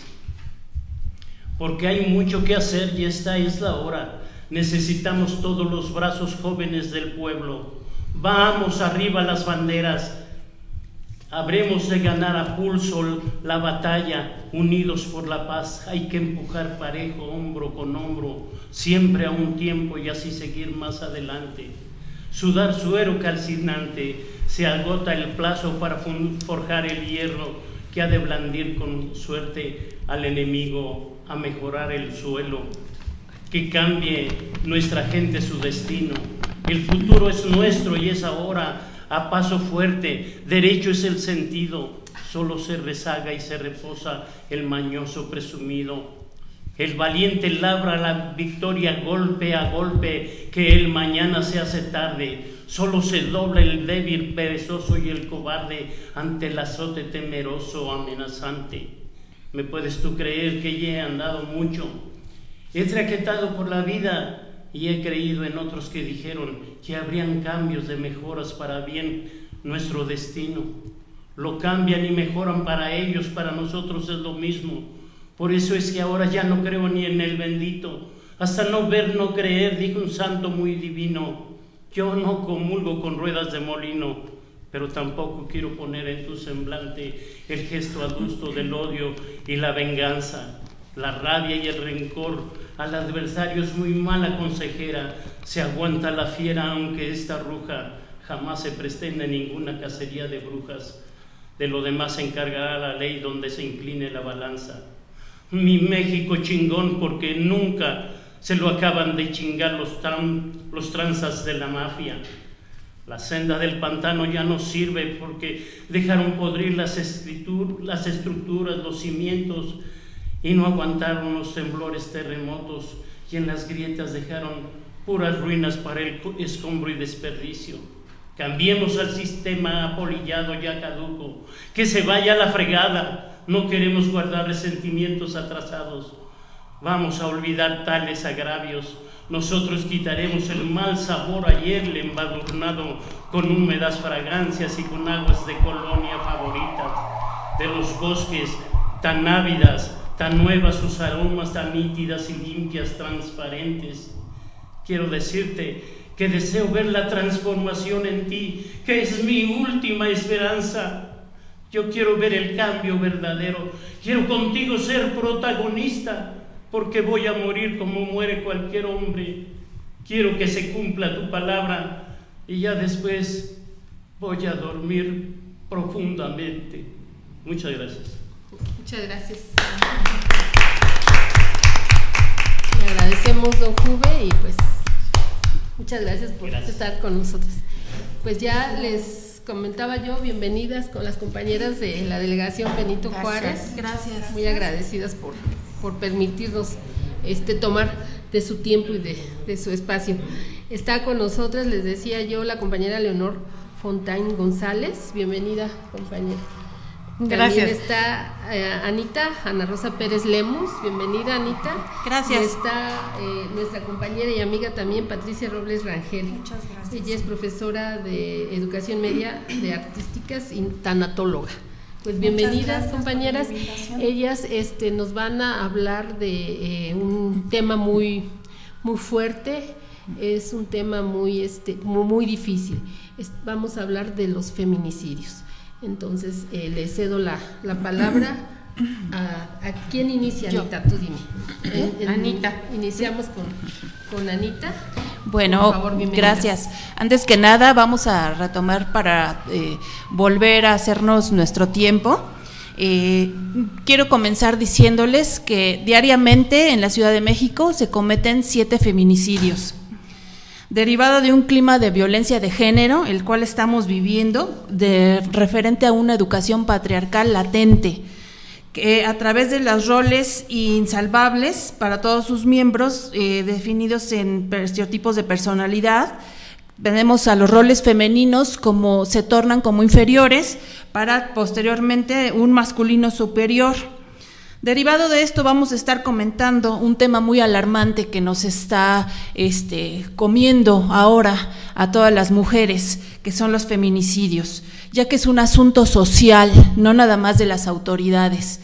Porque hay mucho que hacer y esta es la hora. Necesitamos todos los brazos jóvenes del pueblo. Vamos arriba las banderas. Habremos de ganar a pulso la batalla, unidos por la paz. Hay que empujar parejo, hombro con hombro, siempre a un tiempo y así seguir más adelante. sudar suero calcinante, se agota el plazo para forjar el hierro que ha de blandir con suerte al enemigo a mejorar el suelo. Que cambie nuestra gente su destino. El futuro es nuestro y es ahora, a paso fuerte. Derecho es el sentido, solo se rezaga y se reposa el mañoso presumido. El valiente labra la victoria golpe a golpe, que el mañana se hace tarde. Solo se dobla el débil perezoso y el cobarde ante el azote temeroso amenazante. ¿Me puedes tú creer que ya he andado mucho? He traquetado por la vida y he creído en otros que dijeron que habrían cambios de mejoras para bien nuestro destino. Lo cambian y mejoran para ellos, para nosotros es lo mismo. Por eso es que ahora ya no creo ni en el bendito. Hasta no ver, no creer, dijo un santo muy divino. Yo no comulgo con ruedas de molino, pero tampoco quiero poner en tu semblante el gesto adusto del odio y la venganza. La rabia y el rencor al adversario es muy mala consejera. Se aguanta la fiera aunque esta ruja, jamás se pretende ninguna cacería de brujas. De lo demás se encargará la ley donde se incline la balanza. Mi México chingón, porque nunca se lo acaban de chingar los, tran, los tranzas de la mafia. La senda del pantano ya no sirve porque dejaron podrir las, las estructuras, los cimientos, y no aguantaron los temblores, terremotos, y en las grietas dejaron puras ruinas para el escombro y desperdicio. Cambiemos al sistema apolillado ya caduco, que se vaya a la fregada, no queremos guardar resentimientos atrasados. Vamos a olvidar tales agravios, nosotros quitaremos el mal sabor ayer le embadurnado con húmedas fragancias y con aguas de colonia favoritas, de los bosques tan ávidas, tan nuevas sus aromas, tan nítidas y limpias, transparentes. Quiero decirte que deseo ver la transformación en ti, que es mi última esperanza. Yo quiero ver el cambio verdadero, quiero contigo ser protagonista, porque voy a morir como muere cualquier hombre. Quiero que se cumpla tu palabra y ya después voy a dormir profundamente. Muchas gracias. Muchas gracias. Le agradecemos, don Juve, y pues muchas gracias por gracias. estar con nosotros. Pues ya les comentaba yo, bienvenidas con las compañeras de la delegación Benito gracias. Juárez. Gracias. Muy agradecidas por, por permitirnos este tomar de su tiempo y de, de su espacio. Está con nosotras, les decía yo, la compañera Leonor Fontaine González. Bienvenida, compañera. Gracias. También está eh, Anita, Ana Rosa Pérez Lemus. Bienvenida, Anita. Gracias. Y está eh, nuestra compañera y amiga también, Patricia Robles Rangel. Muchas gracias. Ella es profesora de Educación Media de Artísticas y tanatóloga. Pues bienvenidas, compañeras. Ellas este, nos van a hablar de eh, un tema muy, muy fuerte. Es un tema muy, este, muy, muy difícil. Es, vamos a hablar de los feminicidios. Entonces, eh, le cedo la, la palabra a, a quién inicia, Anita, tú dime. ¿Eh? En, Anita. Iniciamos con, con Anita. Bueno, por favor, gracias. Antes que nada, vamos a retomar para eh, volver a hacernos nuestro tiempo. Eh, quiero comenzar diciéndoles que diariamente en la Ciudad de México se cometen siete feminicidios. Derivado de un clima de violencia de género, el cual estamos viviendo, de referente a una educación patriarcal latente, que a través de los roles insalvables para todos sus miembros, eh, definidos en estereotipos de personalidad, tenemos a los roles femeninos como se tornan como inferiores para posteriormente un masculino superior. Derivado de esto vamos a estar comentando un tema muy alarmante que nos está este, comiendo ahora a todas las mujeres, que son los feminicidios, ya que es un asunto social, no nada más de las autoridades.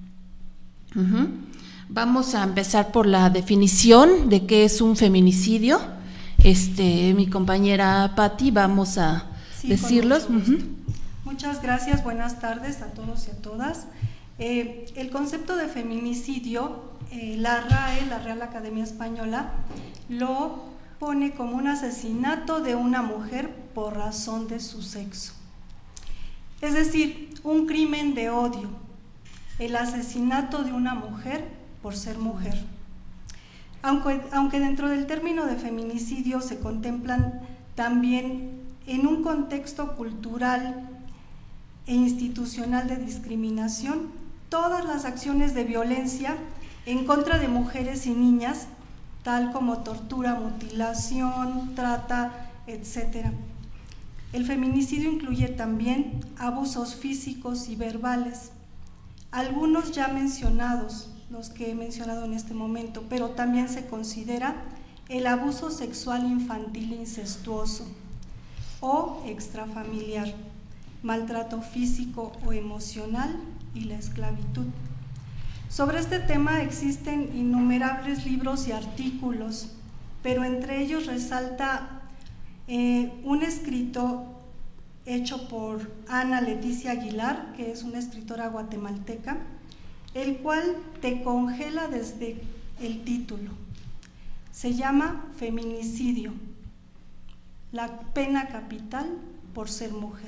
Uh-huh. Vamos a empezar por la definición de qué es un feminicidio. Este, mi compañera Patti, vamos a sí, decirlos. Uh-huh. Muchas gracias, buenas tardes a todos y a todas. Eh, el concepto de feminicidio, eh, la R A E, la Real Academia Española, lo pone como un asesinato de una mujer por razón de su sexo. Es decir, un crimen de odio, el asesinato de una mujer por ser mujer. Aunque, aunque dentro del término de feminicidio se contemplan también en un contexto cultural e institucional de discriminación, todas las acciones de violencia en contra de mujeres y niñas, tal como tortura, mutilación, trata, etcétera. El feminicidio incluye también abusos físicos y verbales, algunos ya mencionados, los que he mencionado en este momento, pero también se considera el abuso sexual infantil incestuoso o extrafamiliar, maltrato físico o emocional y la esclavitud. Sobre este tema existen innumerables libros y artículos, pero entre ellos resalta eh, un escrito hecho por Ana Leticia Aguilar, que es una escritora guatemalteca, el cual te congela desde el título. Se llama Feminicidio, la pena capital por ser mujer.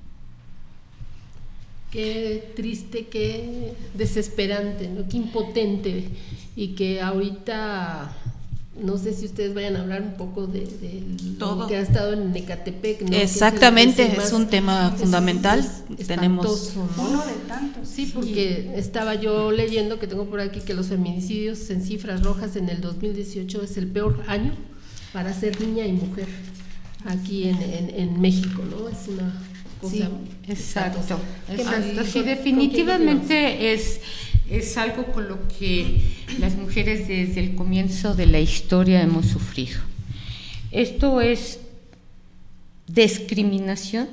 Qué triste, qué desesperante, ¿no? Qué impotente, y que ahorita, no sé si ustedes vayan a hablar un poco de, de lo que ha estado en Ecatepec, ¿no? Exactamente, es, es, es un tema es, fundamental. Es Tenemos ¿no? Uno de tantos. Sí, porque sí. Estaba yo leyendo que tengo por aquí que los feminicidios en cifras rojas en el dos mil dieciocho es el peor año para ser niña y mujer aquí en, en, en México, ¿no? Es una cosa. Sí, exacto. exacto. Sí, sí, definitivamente es, es algo con lo que las mujeres desde el comienzo de la historia hemos sufrido. Esto es discriminación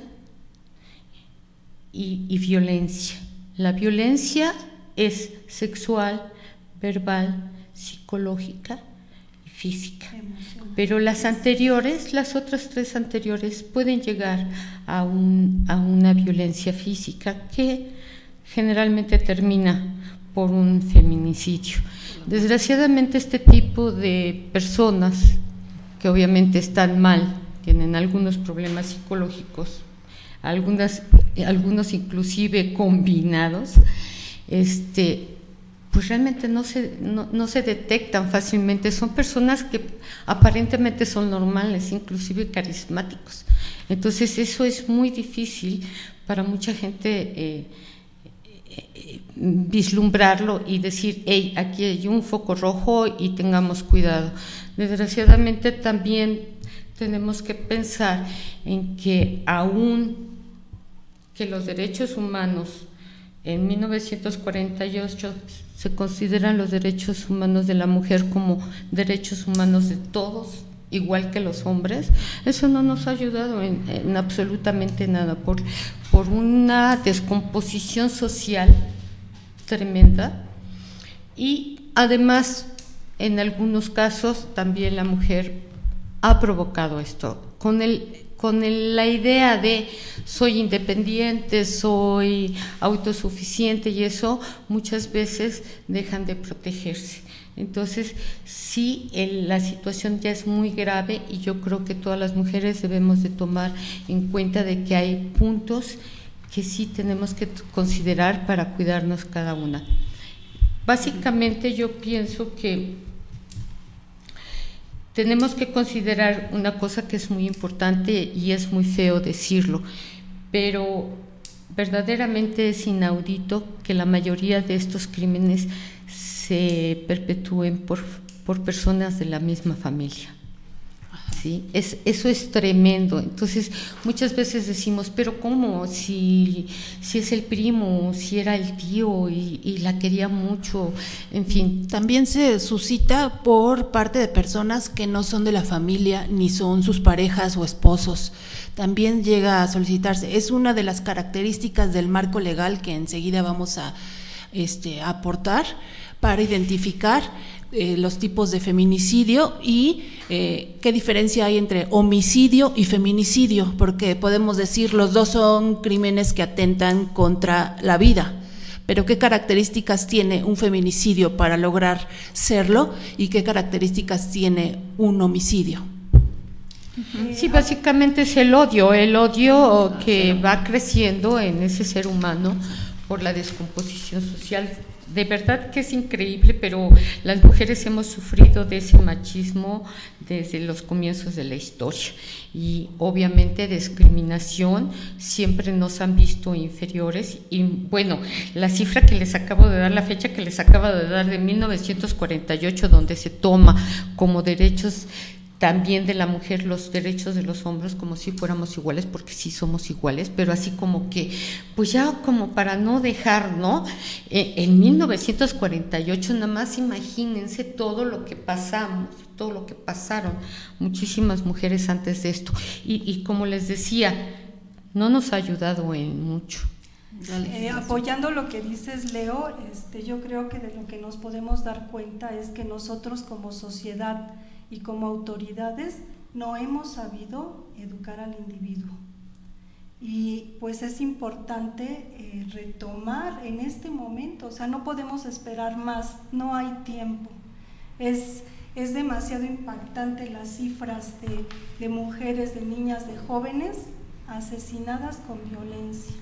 y, y violencia. La violencia es sexual, verbal, psicológica y física. Pero las anteriores, las otras tres anteriores, pueden llegar a, un, a una violencia física que generalmente termina por un feminicidio. Desgraciadamente, este tipo de personas, que obviamente están mal, tienen algunos problemas psicológicos, algunas, algunos inclusive combinados, este, pues realmente no se, no, no se detectan fácilmente. Son personas que aparentemente son normales, inclusive carismáticos. Entonces eso es muy difícil para mucha gente eh, eh, vislumbrarlo y decir, hey, aquí hay un foco rojo y tengamos cuidado. Desgraciadamente también tenemos que pensar en que aún que los derechos humanos en mil novecientos cuarenta y ocho se consideran los derechos humanos de la mujer como derechos humanos de todos, igual que los hombres, eso no nos ha ayudado en, en absolutamente nada, por, por una descomposición social tremenda, y además en algunos casos también la mujer ha provocado esto, con el con el, la idea de soy independiente, soy autosuficiente, y eso muchas veces dejan de protegerse. Entonces sí, el, la situación ya es muy grave, y yo creo que todas las mujeres debemos de tomar en cuenta de que hay puntos que sí tenemos que considerar para cuidarnos cada una. Básicamente yo pienso que tenemos que considerar una cosa que es muy importante, y es muy feo decirlo, pero verdaderamente es inaudito que la mayoría de estos crímenes se perpetúen por, por personas de la misma familia. ¿Sí? Es, eso es tremendo. Entonces muchas veces decimos, pero ¿cómo? Si, si es el primo, si era el tío y, y la quería mucho, en fin. También se suscita por parte de personas que no son de la familia ni son sus parejas o esposos. También llega a solicitarse. Es una de las características del marco legal que enseguida vamos a este, aportar para identificar Eh, los tipos de feminicidio y eh, qué diferencia hay entre homicidio y feminicidio, porque podemos decir los dos son crímenes que atentan contra la vida, pero qué características tiene un feminicidio para lograr serlo y qué características tiene un homicidio. Sí, básicamente es el odio, el odio que va creciendo en ese ser humano por la descomposición social. De verdad que es increíble, pero las mujeres hemos sufrido de ese machismo desde los comienzos de la historia y obviamente discriminación, siempre nos han visto inferiores y bueno, la cifra que les acabo de dar, la fecha que les acabo de dar de mil novecientos cuarenta y ocho, donde se toma como derechos también de la mujer los derechos de los hombres como si fuéramos iguales, porque sí somos iguales, pero así como que, pues ya como para no dejar, ¿no? Eh, en mil novecientos cuarenta y ocho nada más imagínense todo lo que pasamos, todo lo que pasaron muchísimas mujeres antes de esto. Y, y como les decía, no nos ha ayudado en mucho. Eh, apoyando lo que dices, Leo, este, yo creo que de lo que nos podemos dar cuenta es que nosotros como sociedad y como autoridades no hemos sabido educar al individuo. Y pues es importante eh, retomar en este momento, o sea, no podemos esperar más, no hay tiempo. Es, es demasiado impactante las cifras de, de mujeres, de niñas, de jóvenes asesinadas con violencia.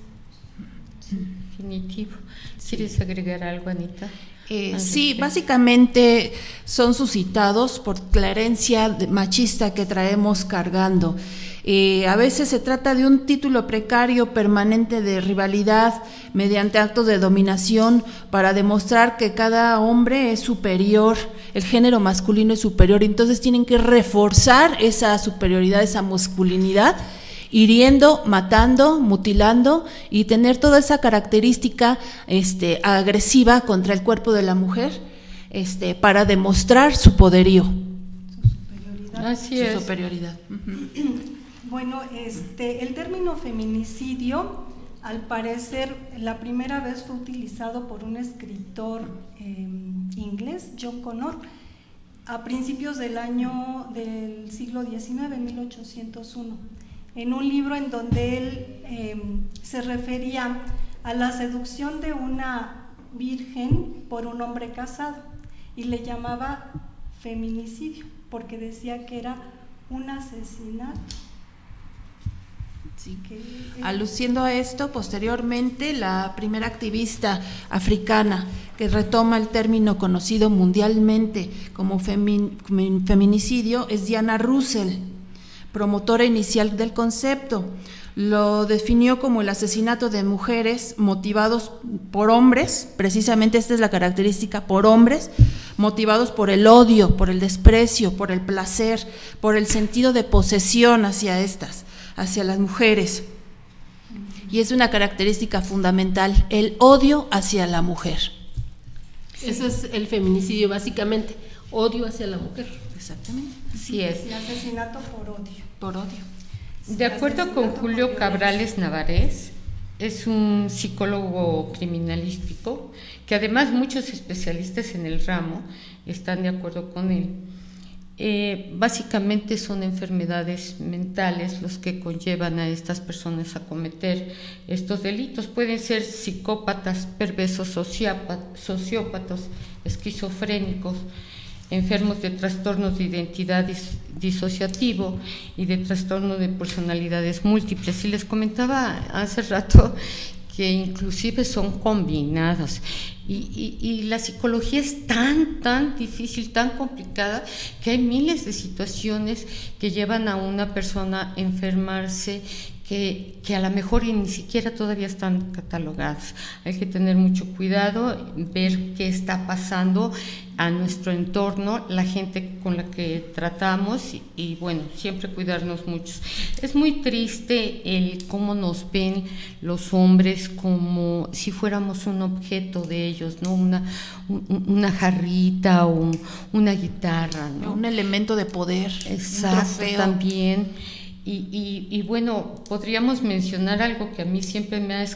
Definitivo. ¿Quieres agregar algo, Anita? Eh, sí, básicamente son suscitados por la herencia machista que traemos cargando. Eh, a veces se trata de un título precario permanente de rivalidad mediante actos de dominación para demostrar que cada hombre es superior, el género masculino es superior, entonces tienen que reforzar esa superioridad, esa masculinidad, hiriendo, matando, mutilando y tener toda esa característica este, agresiva contra el cuerpo de la mujer este, para demostrar su poderío. Su superioridad. Así su es. superioridad. Bueno, este, el término feminicidio, al parecer, la primera vez fue utilizado por un escritor eh, inglés, John Connor, a principios del año del siglo diecinueve, en mil ochocientos uno. En un libro en donde él eh, se refería a la seducción de una virgen por un hombre casado y le llamaba feminicidio porque decía que era un asesinato. Sí. Que, eh, Aluciendo a esto, posteriormente la primera activista africana que retoma el término conocido mundialmente como femin, feminicidio es Diana Russell, promotora inicial del concepto. Lo definió como el asesinato de mujeres motivados por hombres, precisamente esta es la característica, por hombres, motivados por el odio, por el desprecio, por el placer, por el sentido de posesión hacia estas, hacia las mujeres. Y es una característica fundamental, el odio hacia la mujer. Eso es el feminicidio, básicamente, odio hacia la mujer. Exactamente. Así es. Y asesinato por odio. Por odio. De acuerdo con Julio Cabrales Navarés, es un psicólogo criminalístico, que además muchos especialistas en el ramo están de acuerdo con él. Eh, básicamente son enfermedades mentales los que conllevan a estas personas a cometer estos delitos. Pueden ser psicópatas, perversos, sociópatas, esquizofrénicos, enfermos de trastornos de identidad dis, disociativo y de trastorno de personalidades múltiples. Y les comentaba hace rato que inclusive son combinados. Y, y, y la psicología es tan, tan difícil, tan complicada, que hay miles de situaciones que llevan a una persona a enfermarse, que, que a lo mejor ni siquiera todavía están catalogadas. Hay que tener mucho cuidado, ver qué está pasando a nuestro entorno, la gente con la que tratamos y, y bueno, siempre cuidarnos mucho. Es muy triste el cómo nos ven los hombres como si fuéramos un objeto de ellos, ¿no? Una, un, una jarrita o un, una guitarra, ¿no? Un elemento de poder. Exacto, también. Y, y, y bueno, podríamos mencionar algo que a mí siempre me hace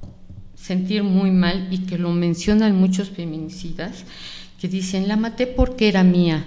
sentir muy mal y que lo mencionan muchos feminicidas, que dicen, la maté porque era mía.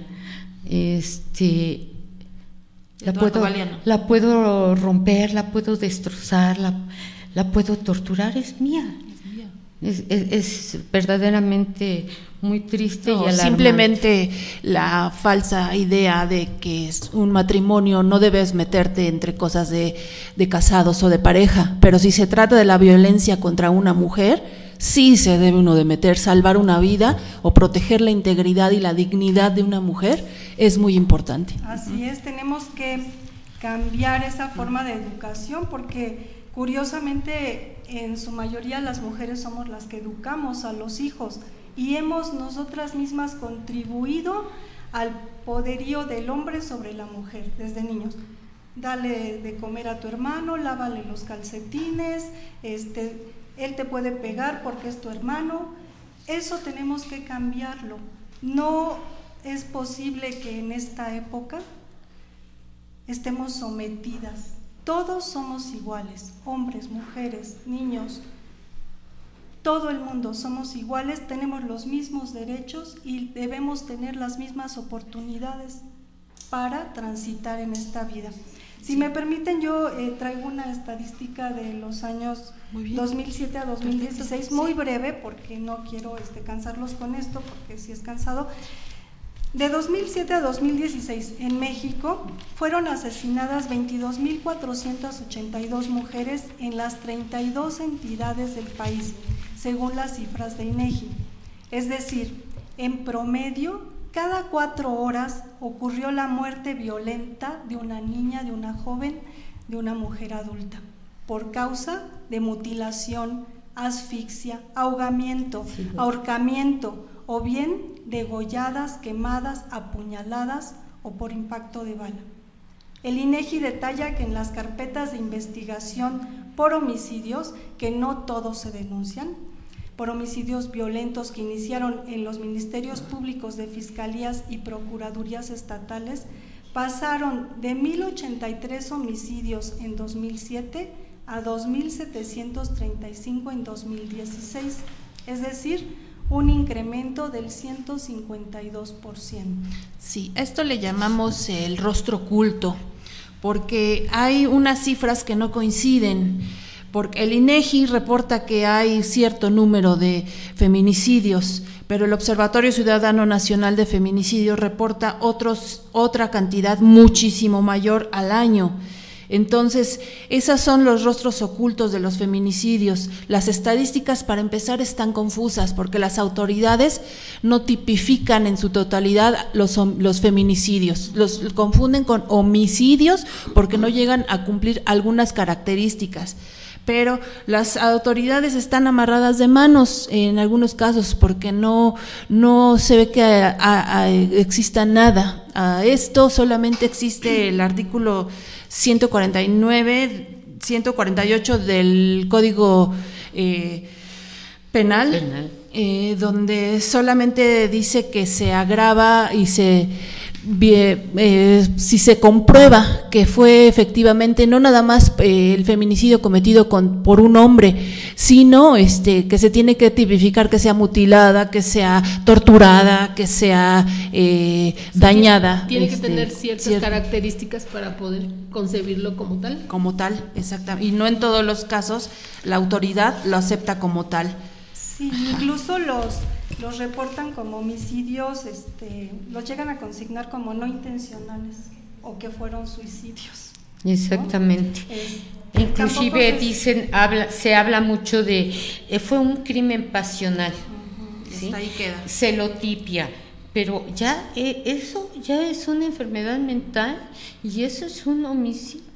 Este, la puedo, la puedo romper, la puedo destrozar, la, la puedo torturar, es mía. Es mía. Es, es, es verdaderamente muy triste no, y alarmante. Simplemente la falsa idea de que es un matrimonio, no debes meterte entre cosas de, de casados o de pareja, pero si se trata de la violencia contra una mujer, sí se debe uno de meter. Salvar una vida o proteger la integridad y la dignidad de una mujer es muy importante. Así es, tenemos que cambiar esa forma de educación, porque curiosamente en su mayoría las mujeres somos las que educamos a los hijos y hemos nosotras mismas contribuido al poderío del hombre sobre la mujer desde niños. Dale de comer a tu hermano, lávale los calcetines, este, él te puede pegar porque es tu hermano. Eso tenemos que cambiarlo. No es posible que en esta época estemos sometidas. Todos somos iguales, hombres, mujeres, niños, todo el mundo somos iguales, tenemos los mismos derechos y debemos tener las mismas oportunidades para transitar en esta vida. Si me permiten, yo eh, traigo una estadística de los años dos mil siete a dos mil dieciséis, muy breve, porque no quiero este, cansarlos con esto, porque sí es cansado. De dos mil siete a dos mil dieciséis, en México fueron asesinadas veintidós mil cuatrocientas ochenta y dos mujeres en las treinta y dos entidades del país, según las cifras de INEGI. Es decir, en promedio, cada cuatro horas ocurrió la muerte violenta de una niña, de una joven, de una mujer adulta, por causa de mutilación, asfixia, ahogamiento, sí, ahorcamiento, o bien degolladas, quemadas, apuñaladas o por impacto de bala. El INEGI detalla que en las carpetas de investigación por homicidios, que no todos se denuncian, por homicidios violentos que iniciaron en los ministerios públicos de fiscalías y procuradurías estatales, pasaron de mil ochenta y tres homicidios en dos mil siete a dos mil setecientos treinta y cinco en dos mil dieciséis, es decir, un incremento del ciento cincuenta y dos por ciento. Sí, esto le llamamos el rostro oculto, porque hay unas cifras que no coinciden, porque el INEGI reporta que hay cierto número de feminicidios, pero el Observatorio Ciudadano Nacional de Feminicidios reporta otros, otra cantidad muchísimo mayor al año. Entonces, esos son los rostros ocultos de los feminicidios. Las estadísticas, para empezar, están confusas porque las autoridades no tipifican en su totalidad los, los feminicidios, los confunden con homicidios porque no llegan a cumplir algunas características. Pero las autoridades están amarradas de manos en algunos casos porque no, no se ve que a, a, a exista nada. A esto solamente existe el artículo ciento cuarenta y nueve, ciento cuarenta y ocho del Código eh, Penal, Penal. Eh, donde solamente dice que se agrava y se Bien, eh, si se comprueba que fue efectivamente no nada más eh, el feminicidio cometido con, por un hombre, sino este, que se tiene que tipificar que sea mutilada, que sea torturada, que sea eh, sí, dañada. Tiene este, que tener ciertas cierto. características para poder concebirlo como tal. Como tal, exactamente. Y no en todos los casos la autoridad lo acepta como tal. Sí, incluso los... los reportan como homicidios, este, los llegan a consignar como no intencionales o que fueron suicidios. Exactamente. ¿No? Es, Inclusive es, dicen, habla, se habla mucho de, eh, fue un crimen pasional, uh-huh, ¿sí? Ahí queda. Celotipia, pero ya eh, eso ya es una enfermedad mental y eso es un homicidio,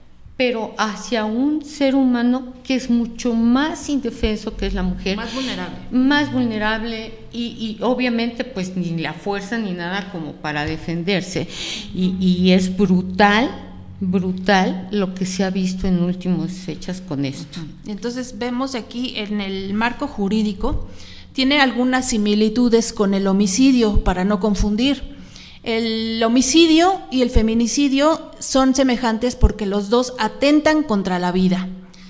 pero hacia un ser humano que es mucho más indefenso, que es la mujer, más vulnerable, más vulnerable y, y obviamente pues ni la fuerza ni nada como para defenderse y, y es brutal, brutal lo que se ha visto en últimas fechas con esto. Entonces vemos aquí en el marco jurídico tiene algunas similitudes con el homicidio para no confundir. El homicidio y el feminicidio son semejantes porque los dos atentan contra la vida,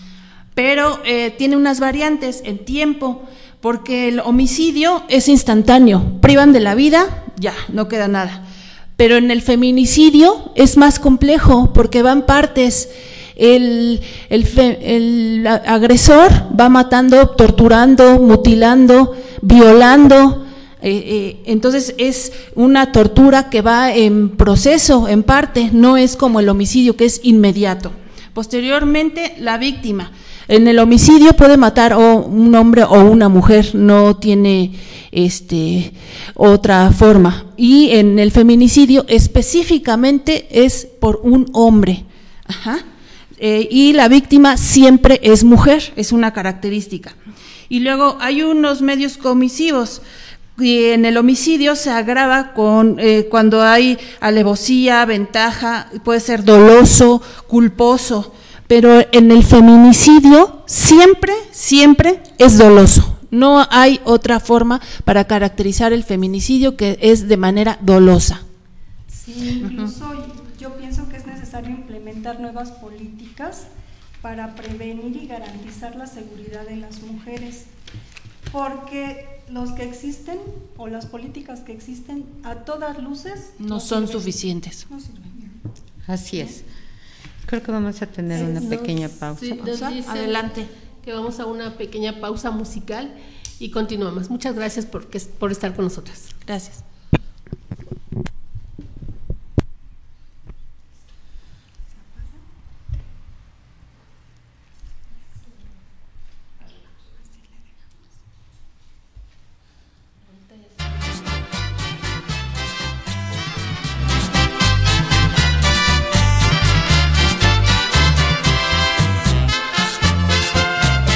pero eh, tiene unas variantes en tiempo, porque el homicidio es instantáneo, privan de la vida, ya, no queda nada, pero en el feminicidio es más complejo porque van partes el, el, fe, el agresor va matando, torturando, mutilando, violando. Eh, eh, entonces es una tortura que va en proceso, en parte, no es como el homicidio que es inmediato. Posteriormente, la víctima. En el homicidio puede matar o un hombre o una mujer, no tiene este otra forma. Y en el feminicidio específicamente es por un hombre. Ajá. Eh, y la víctima siempre es mujer, es una característica. Y luego hay unos medios comisivos. Y en el homicidio se agrava con eh, cuando hay alevosía, ventaja, puede ser doloso, culposo. Pero en el feminicidio siempre, siempre es doloso. No hay otra forma para caracterizar el feminicidio que es de manera dolosa. Sí, incluso uh-huh. yo pienso que es necesario implementar nuevas políticas para prevenir y garantizar la seguridad de las mujeres, porque los que existen o las políticas que existen a todas luces no, no son sirven. suficientes. No sirven. Así es. Creo que vamos a tener una nos, pequeña pausa. Sí, adelante. Que vamos a una pequeña pausa musical y continuamos. Muchas gracias por, por estar con nosotras. Gracias.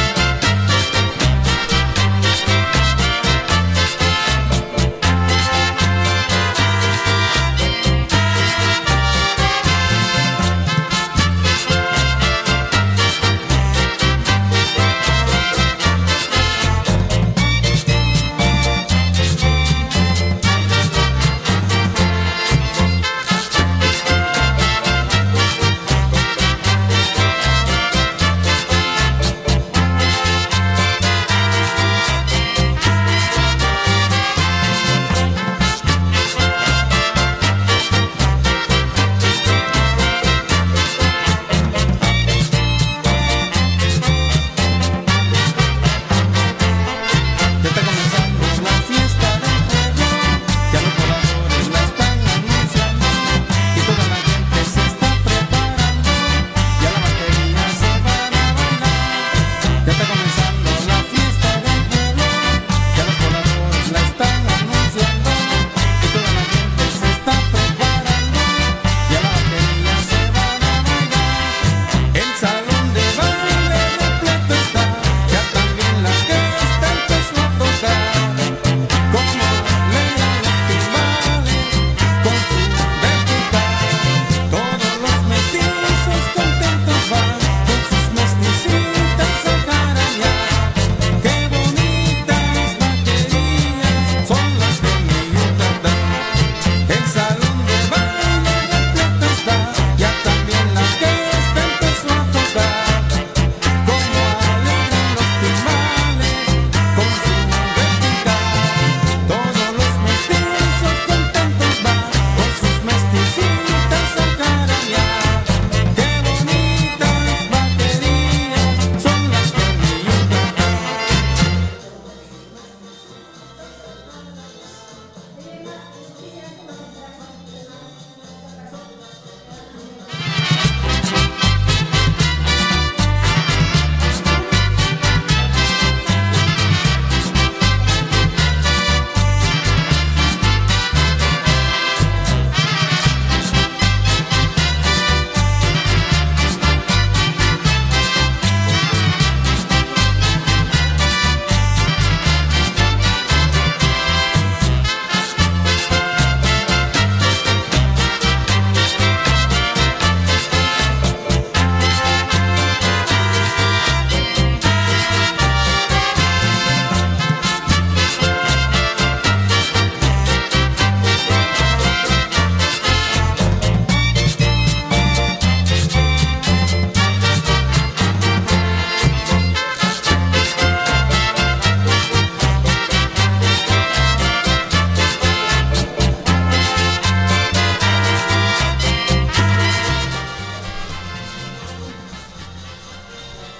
Thank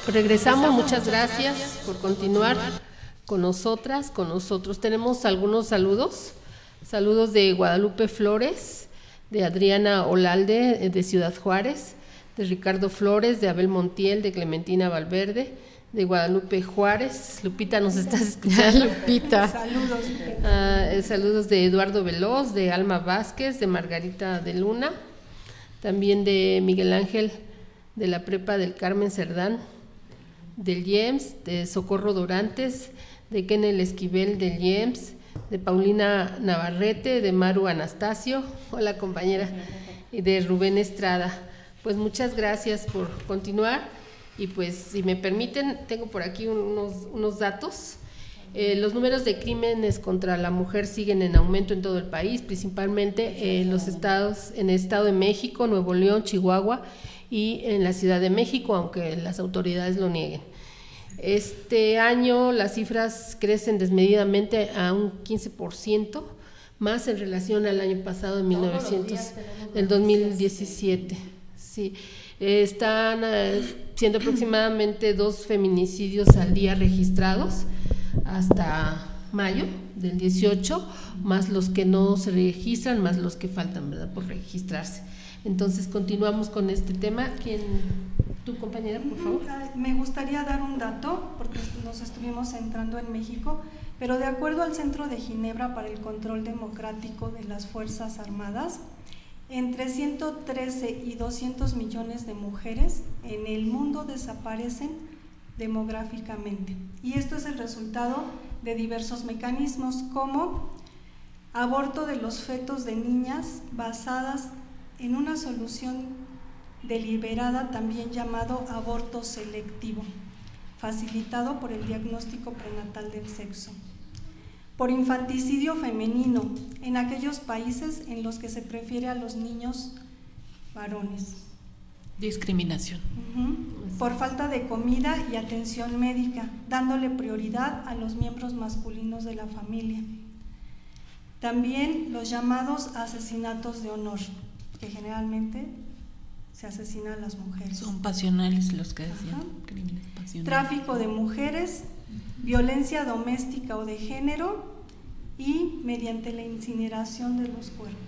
Regresamos, muchas gracias por continuar con nosotras, con nosotros. Tenemos algunos saludos, saludos de Guadalupe Flores, de Adriana Olalde, de Ciudad Juárez, de Ricardo Flores, de Abel Montiel, de Clementina Valverde, de Guadalupe Juárez. Lupita, ¿nos estás escuchando? Lupita. Saludos. Uh, saludos de Eduardo Veloz, de Alma Vázquez, de Margarita de Luna, también de Miguel Ángel, de la Prepa del Carmen Cerdán, del I E M S, de Socorro Dorantes, de Kennel Esquivel del I E M S, de Paulina Navarrete, de Maru Anastasio, hola compañera, y de Rubén Estrada. Pues muchas gracias por continuar y pues si me permiten, tengo por aquí unos, unos datos. Eh, los números de crímenes contra la mujer siguen en aumento en todo el país, principalmente en los estados, en el Estado de México, Nuevo León, Chihuahua y en la Ciudad de México, aunque las autoridades lo nieguen. Este año las cifras crecen desmedidamente a un quince por ciento más en relación al año pasado, en mil novecientos, el dos mil diecisiete. Sí, eh, están eh, siendo aproximadamente dos feminicidios al día registrados hasta mayo del dieciocho, más los que no se registran, más los que faltan, ¿verdad?, por registrarse. Entonces continuamos con este tema. ¿Quién, tu compañera, por favor? Me gustaría dar un dato, porque nos estuvimos centrando en México, pero de acuerdo al Centro de Ginebra para el Control Democrático de las Fuerzas Armadas, entre ciento trece y doscientos millones de mujeres en el mundo desaparecen demográficamente. Y esto es el resultado de diversos mecanismos como aborto de los fetos de niñas basadas en una solución deliberada, también llamado aborto selectivo, facilitado por el diagnóstico prenatal del sexo. Por infanticidio femenino, en aquellos países en los que se prefiere a los niños varones. Discriminación. Uh-huh. Por falta de comida y atención médica, dándole prioridad a los miembros masculinos de la familia. También los llamados asesinatos de honor, que generalmente se asesina a las mujeres. Son pasionales los que decían. Crímenes pasionales. Tráfico de mujeres, violencia doméstica o de género y mediante la incineración de los cuerpos.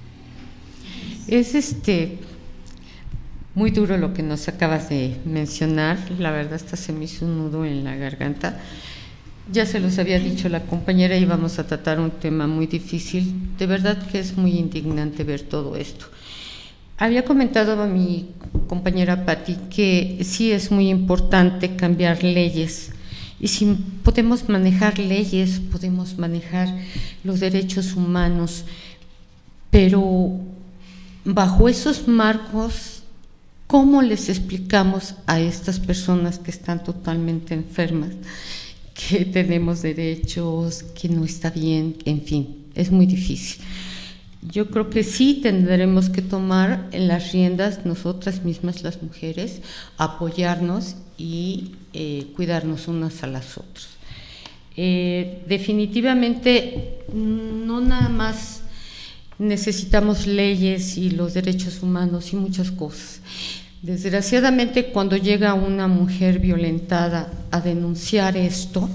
Es este muy duro lo que nos acabas de mencionar, la verdad hasta se me hizo un nudo en la garganta. Ya se los había dicho la compañera, íbamos a tratar un tema muy difícil, de verdad que es muy indignante ver todo esto. Había comentado a mi compañera Patti que sí es muy importante cambiar leyes, y si podemos manejar leyes, podemos manejar los derechos humanos, pero bajo esos marcos, ¿cómo les explicamos a estas personas que están totalmente enfermas que tenemos derechos, que no está bien? En fin, es muy difícil. Yo creo que sí tendremos que tomar en las riendas nosotras mismas las mujeres, apoyarnos y eh, cuidarnos unas a las otras. Eh, definitivamente no nada más necesitamos leyes y los derechos humanos y muchas cosas. Desgraciadamente, cuando llega una mujer violentada a denunciar esto,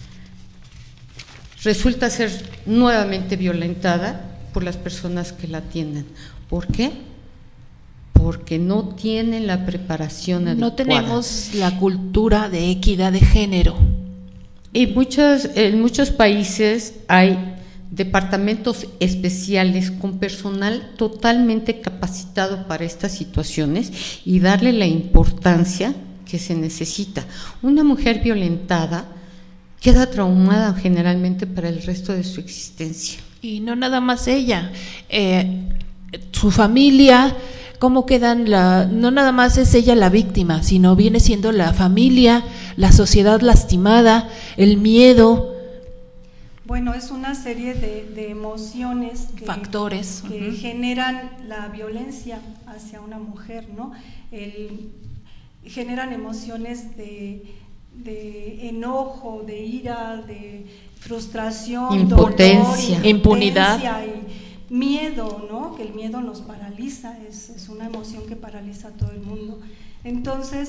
resulta ser nuevamente violentada por las personas que la atienden. ¿Por qué? Porque no tienen la preparación adecuada. No tenemos la cultura de equidad de género. Y muchos, en muchos países hay departamentos especiales con personal totalmente capacitado para estas situaciones y darle la importancia que se necesita. Una mujer violentada queda traumada generalmente para el resto de su existencia. Y no nada más ella, eh, su familia, cómo quedan, la, no nada más es ella la víctima, sino viene siendo la familia, la sociedad lastimada, el miedo. Bueno, es una serie de, de emociones que, factores que uh-huh. generan la violencia hacia una mujer, ¿no? El, generan emociones de, de enojo, de ira, de frustración, impotencia, dolor, impunidad y miedo, ¿no? Que el miedo nos paraliza, es, es una emoción que paraliza a todo el mundo. Entonces,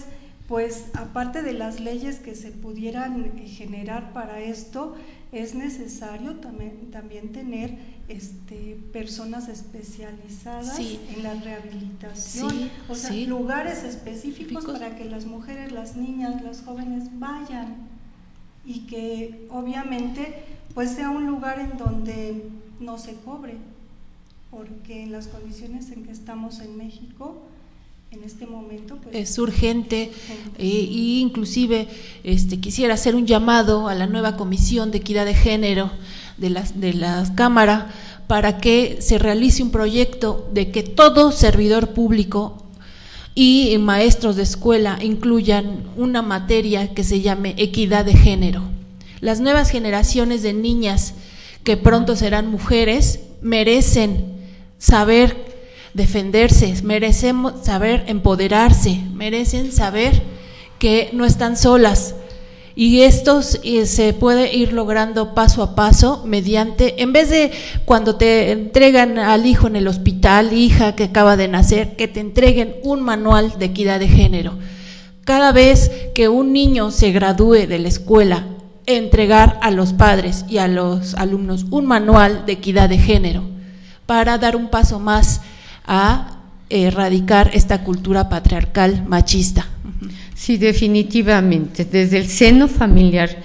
pues aparte de las leyes que se pudieran generar para esto, es necesario también, también tener este, personas especializadas sí. en la rehabilitación, sí, o sea, sí. lugares específicos Típicos. para que las mujeres, las niñas, las jóvenes vayan y que obviamente pues sea un lugar en donde no se cobre, porque en las condiciones en que estamos en México en este momento pues, es urgente, eh, y inclusive este quisiera hacer un llamado a la nueva Comisión de Equidad de Género de la, de la Cámara para que se realice un proyecto de que todo servidor público y maestros de escuela incluyan una materia que se llame equidad de género. Las nuevas generaciones de niñas que pronto serán mujeres merecen saber defenderse, merecemos saber empoderarse, merecen saber que no están solas, y esto se puede ir logrando paso a paso mediante, en vez de cuando te entregan al hijo en el hospital, hija que acaba de nacer, que te entreguen un manual de equidad de género. Cada vez que un niño se gradúe de la escuela, entregar a los padres y a los alumnos un manual de equidad de género para dar un paso más a erradicar esta cultura patriarcal machista. Sí, definitivamente. Desde el seno familiar,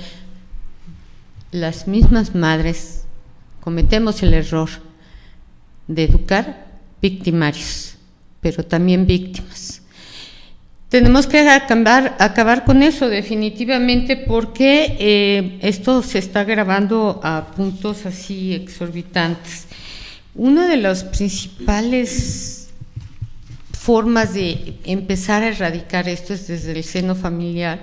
las mismas madres cometemos el error de educar victimarios, pero también víctimas. Tenemos que acabar, acabar con eso definitivamente, porque eh, esto se está agravando a puntos así exorbitantes. Una de las principales formas de empezar a erradicar esto es desde el seno familiar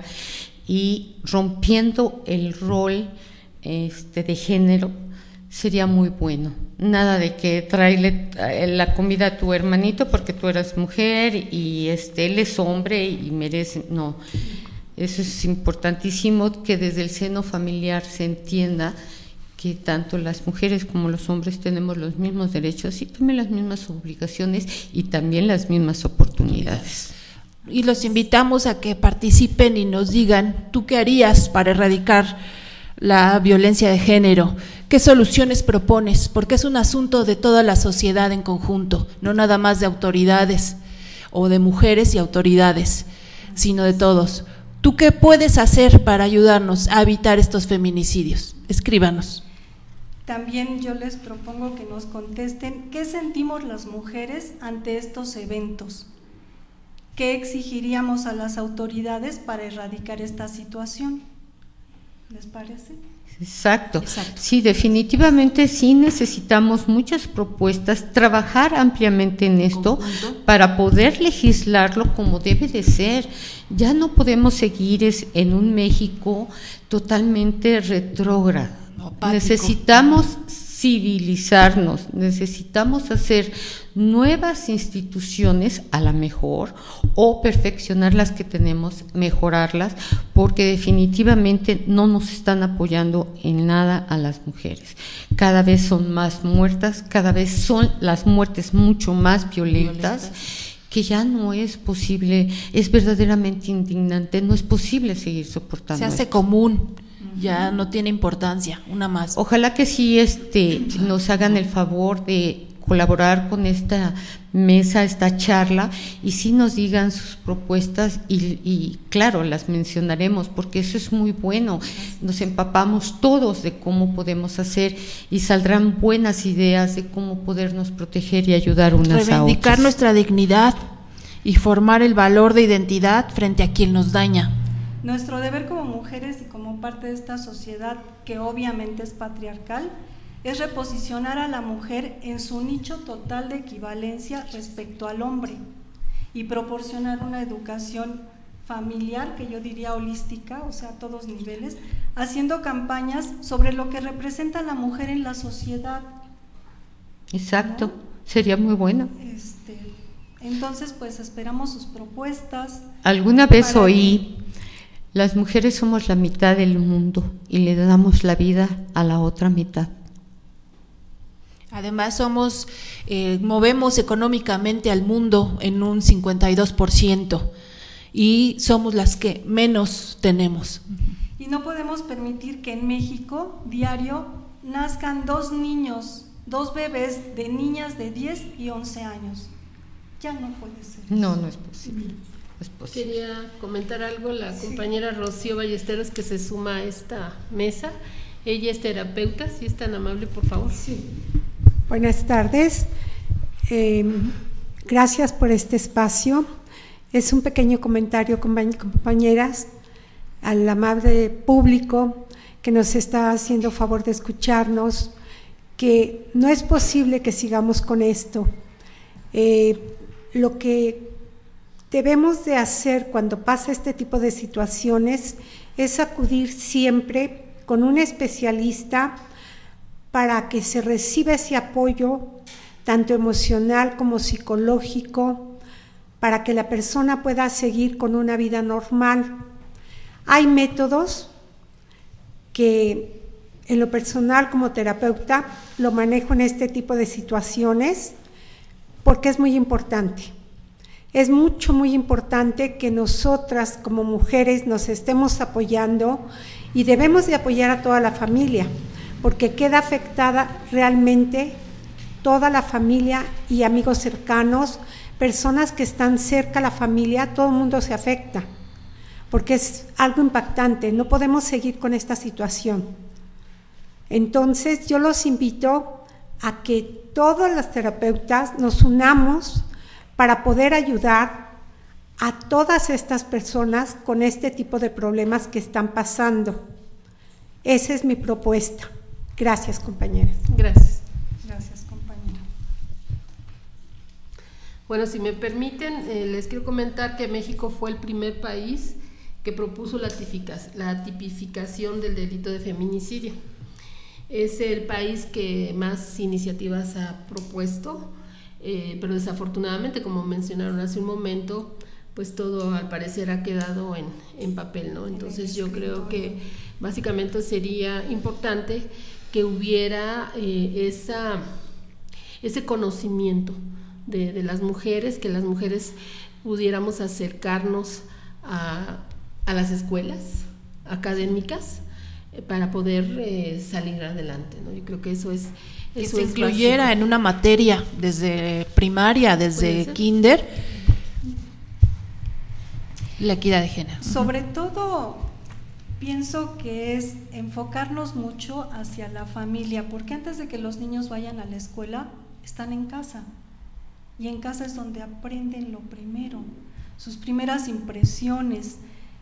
y rompiendo el rol este, de género sería muy bueno. Nada de que tráele la comida a tu hermanito porque tú eras mujer y este él es hombre y merece, no. Eso es importantísimo, que desde el seno familiar se entienda que tanto las mujeres como los hombres tenemos los mismos derechos y también las mismas obligaciones y también las mismas oportunidades. Y los invitamos a que participen y nos digan, ¿tú qué harías para erradicar la violencia de género? ¿Qué soluciones propones? Porque es un asunto de toda la sociedad en conjunto, no nada más de autoridades o de mujeres y autoridades, sino de todos. ¿Tú qué puedes hacer para ayudarnos a evitar estos feminicidios? Escríbanos. También yo les propongo que nos contesten qué sentimos las mujeres ante estos eventos, qué exigiríamos a las autoridades para erradicar esta situación. ¿Les parece? Exacto. Exacto. Sí, definitivamente sí necesitamos muchas propuestas, trabajar ampliamente en esto para poder legislarlo como debe de ser. Ya no podemos seguir es, en un México totalmente retrógrado. Apático. Necesitamos civilizarnos, necesitamos hacer nuevas instituciones a la mejor o perfeccionar las que tenemos, mejorarlas, porque definitivamente no nos están apoyando en nada a las mujeres. Cada vez son más muertas, cada vez son las muertes mucho más violentas, violentas. que ya no es posible, es verdaderamente indignante, no es posible seguir soportando. Se hace esto. común. Ya no tiene importancia, una más. Ojalá que sí este, nos hagan el favor de colaborar con esta mesa, esta charla, y sí nos digan sus propuestas y, y claro, las mencionaremos porque eso es muy bueno. Nos empapamos todos de cómo podemos hacer y saldrán buenas ideas de cómo podernos proteger y ayudar unas a otras. Reivindicar nuestra dignidad y formar el valor de identidad frente a quien nos daña. Nuestro deber como mujeres y como parte de esta sociedad que obviamente es patriarcal es reposicionar a la mujer en su nicho total de equivalencia respecto al hombre y proporcionar una educación familiar, que yo diría holística, o sea, a todos niveles, haciendo campañas sobre lo que representa la mujer en la sociedad. Exacto, ¿no? Sería muy bueno. Este, entonces, pues esperamos sus propuestas. Alguna vez oí... Las mujeres somos la mitad del mundo y le damos la vida a la otra mitad. Además somos, eh, movemos económicamente al mundo en un cincuenta y dos por ciento y somos las que menos tenemos. Y no podemos permitir que en México diario nazcan dos niños, dos bebés de niñas de diez y once años. Ya no puede ser. No, no es posible. Es posible. Quería comentar algo la sí. compañera Rocío Ballesteros, que se suma a esta mesa. Ella es terapeuta, si es tan amable, por favor. Sí. Buenas tardes. Eh, gracias por este espacio. Es un pequeño comentario, compañeras, al amable público que nos está haciendo favor de escucharnos, que no es posible que sigamos con esto. Eh, lo que debemos de hacer cuando pasa este tipo de situaciones es acudir siempre con un especialista para que se reciba ese apoyo, tanto emocional como psicológico, para que la persona pueda seguir con una vida normal. Hay métodos que en lo personal como terapeuta lo manejo en este tipo de situaciones porque es muy importante. Es mucho, muy importante que nosotras como mujeres nos estemos apoyando y debemos de apoyar a toda la familia, porque queda afectada realmente toda la familia y amigos cercanos, personas que están cerca a la familia, todo el mundo se afecta, porque es algo impactante, no podemos seguir con esta situación. Entonces yo los invito a que todas las terapeutas nos unamos para poder ayudar a todas estas personas con este tipo de problemas que están pasando. Esa es mi propuesta. Gracias, compañeras. Gracias. Gracias, compañera. Bueno, si me permiten, eh, les quiero comentar que México fue el primer país que propuso la, tipific- la tipificación del delito de feminicidio. Es el país que más iniciativas ha propuesto, eh, pero desafortunadamente, como mencionaron hace un momento, pues todo al parecer ha quedado en, en papel, ¿no? Entonces yo creo que básicamente sería importante que hubiera eh, esa, ese conocimiento de, de las mujeres, que las mujeres pudiéramos acercarnos a, a las escuelas académicas eh, para poder eh, salir adelante, ¿no? Yo creo que eso es que eso se es incluyera básico. En una materia desde primaria, desde kinder, la equidad de género. Sobre todo, pienso que es enfocarnos mucho hacia la familia, porque antes de que los niños vayan a la escuela, están en casa. Y en casa es donde aprenden lo primero, sus primeras impresiones.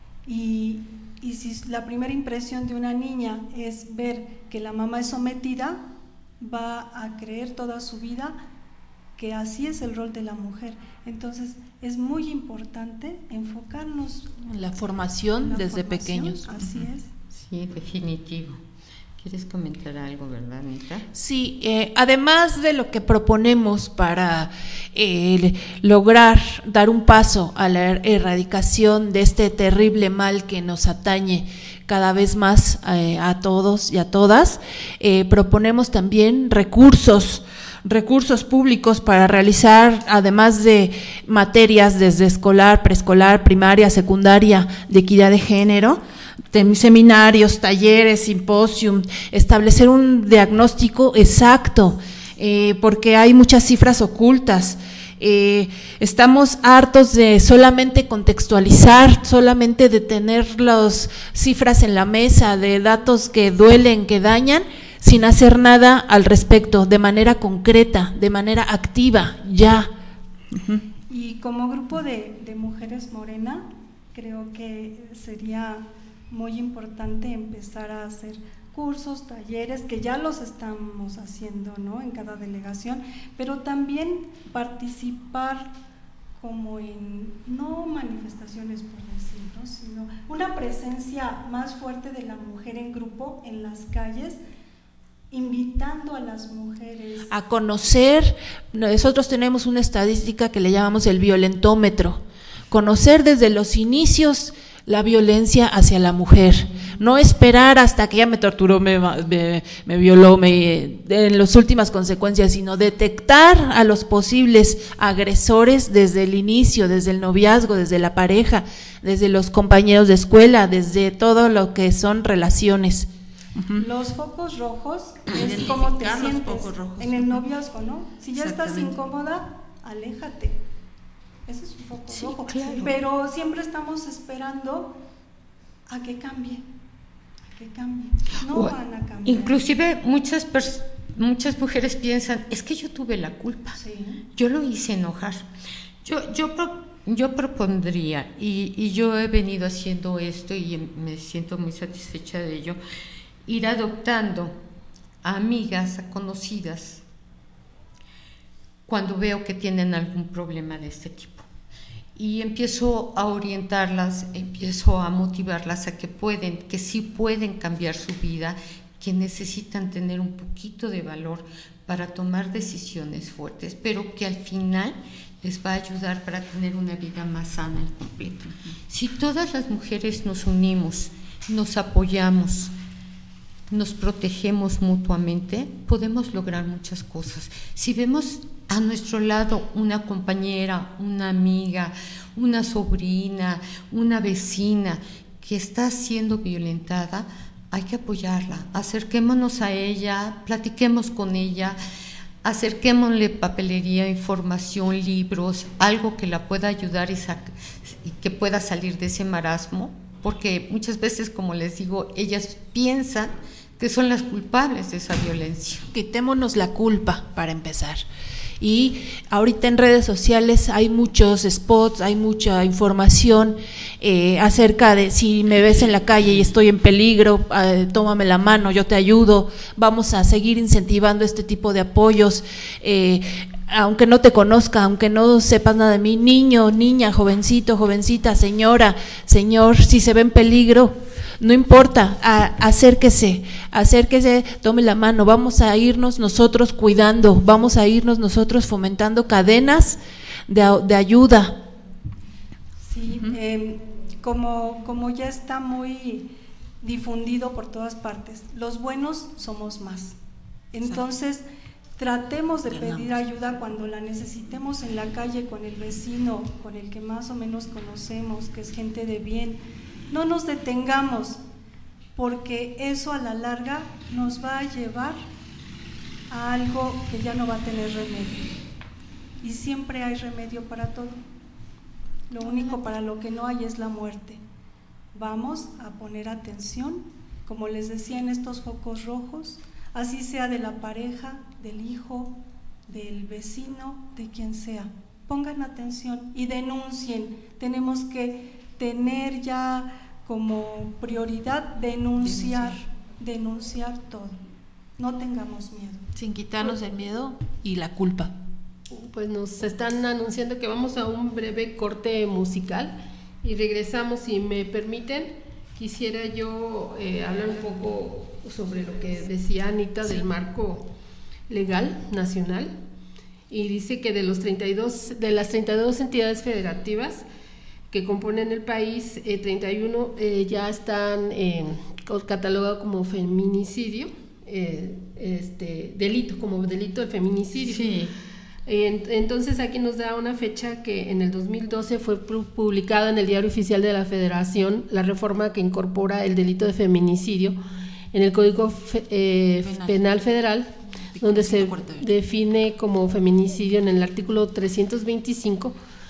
Y, y si la primera impresión de una niña es ver que la mamá es sometida, va a creer toda su vida que así es el rol de la mujer. Entonces es muy importante enfocarnos en la formación la desde formación, pequeños. Así es. Sí, definitivo. ¿Quieres comentar algo, verdad, Anita? Sí, eh, además de lo que proponemos para eh, lograr dar un paso a la erradicación de este terrible mal que nos atañe cada vez más eh, a todos y a todas, eh, proponemos también recursos, recursos públicos para realizar, además de materias desde escolar, preescolar, primaria, secundaria, de equidad de género, seminarios, talleres, simposium, establecer un diagnóstico exacto, eh, porque hay muchas cifras ocultas. Eh, estamos hartos de solamente contextualizar, solamente de tener las cifras en la mesa, de datos que duelen, que dañan, sin hacer nada al respecto, de manera concreta, de manera activa, ya. Uh-huh. Y como grupo de, de Mujeres Morena, creo que sería muy importante empezar a hacer cursos, talleres, que ya los estamos haciendo, ¿no?, en cada delegación, pero también participar como en, no manifestaciones por decir, ¿no?, sino una presencia más fuerte de la mujer en grupo en las calles, invitando a las mujeres a conocer. Nosotros tenemos una estadística que le llamamos el violentómetro, conocer desde los inicios la violencia hacia la mujer. No esperar hasta que ella me torturó, me, me, me violó, me, en las últimas consecuencias, sino detectar a los posibles agresores desde el inicio, desde el noviazgo, desde la pareja, desde los compañeros de escuela, desde todo lo que son relaciones. Uh-huh. Los focos rojos es cómo te sientes en el noviazgo, ¿no? Si ya estás incómoda, aléjate. Ese es un foco sí, rojo. Claro. Pero siempre estamos esperando a que cambie. Que cambie. No o, van a cambiar. Inclusive muchas pers- muchas mujeres piensan, es que yo tuve la culpa, sí. yo lo hice enojar. Yo yo pro, yo propondría, y, y yo he venido haciendo esto y me siento muy satisfecha de ello, ir adoptando a amigas, a conocidas, cuando veo que tienen algún problema de este tipo. Y empiezo a orientarlas, empiezo a motivarlas a que pueden, que sí pueden cambiar su vida, que necesitan tener un poquito de valor para tomar decisiones fuertes, pero que al final les va a ayudar para tener una vida más sana y completa. Si todas las mujeres nos unimos, nos apoyamos, nos protegemos mutuamente, podemos lograr muchas cosas. Si vemos a nuestro lado una compañera, una amiga, una sobrina, una vecina que está siendo violentada, hay que apoyarla, acerquémonos a ella, platiquemos con ella, acerquémosle papelería, información, libros, algo que la pueda ayudar y, sac- y que pueda salir de ese marasmo, porque muchas veces, como les digo, ellas piensan que son las culpables de esa violencia. Quitémonos la culpa para empezar. Y ahorita en redes sociales hay muchos spots, hay mucha información eh, acerca de si me ves en la calle y estoy en peligro, eh, tómame la mano, yo te ayudo. Vamos a seguir incentivando este tipo de apoyos, eh, aunque no te conozca, aunque no sepas nada de mí, niño, niña, jovencito, jovencita, señora, señor, si se ve en peligro, no importa, a, acérquese, acérquese, tome la mano, vamos a irnos nosotros cuidando, vamos a irnos nosotros fomentando cadenas de, de ayuda. Sí, uh-huh. eh, como, como ya está muy difundido por todas partes, los buenos somos más. Entonces, tratemos de pedir ayuda cuando la necesitemos en la calle, con el vecino, con el que más o menos conocemos, que es gente de bien. No nos detengamos, porque eso a la larga nos va a llevar a algo que ya no va a tener remedio. Y siempre hay remedio para todo. Lo único para lo que no hay es la muerte. Vamos a poner atención, como les decía, en estos focos rojos, así sea de la pareja, del hijo, del vecino, de quien sea. Pongan atención y denuncien. Tenemos que tener ya como prioridad denunciar, denunciar, denunciar todo. No tengamos miedo. Sin quitarnos el miedo y la culpa. Pues nos están anunciando que vamos a un breve corte musical y regresamos, si me permiten. Quisiera yo eh, hablar un poco sobre lo que decía Anita del marco legal nacional, y dice que de los treinta y dos de las treinta y dos entidades federativas que componen el país, eh, treinta y uno eh, ya están eh, catalogados como feminicidio, eh, este delito, como delito de feminicidio. Sí. Entonces aquí nos da una fecha que en el dos mil doce fue publicada en el Diario Oficial de la Federación la reforma que incorpora el delito de feminicidio en el Código Fe, eh, Penal. Penal Federal, donde se define como feminicidio en el artículo trescientos veinticinco.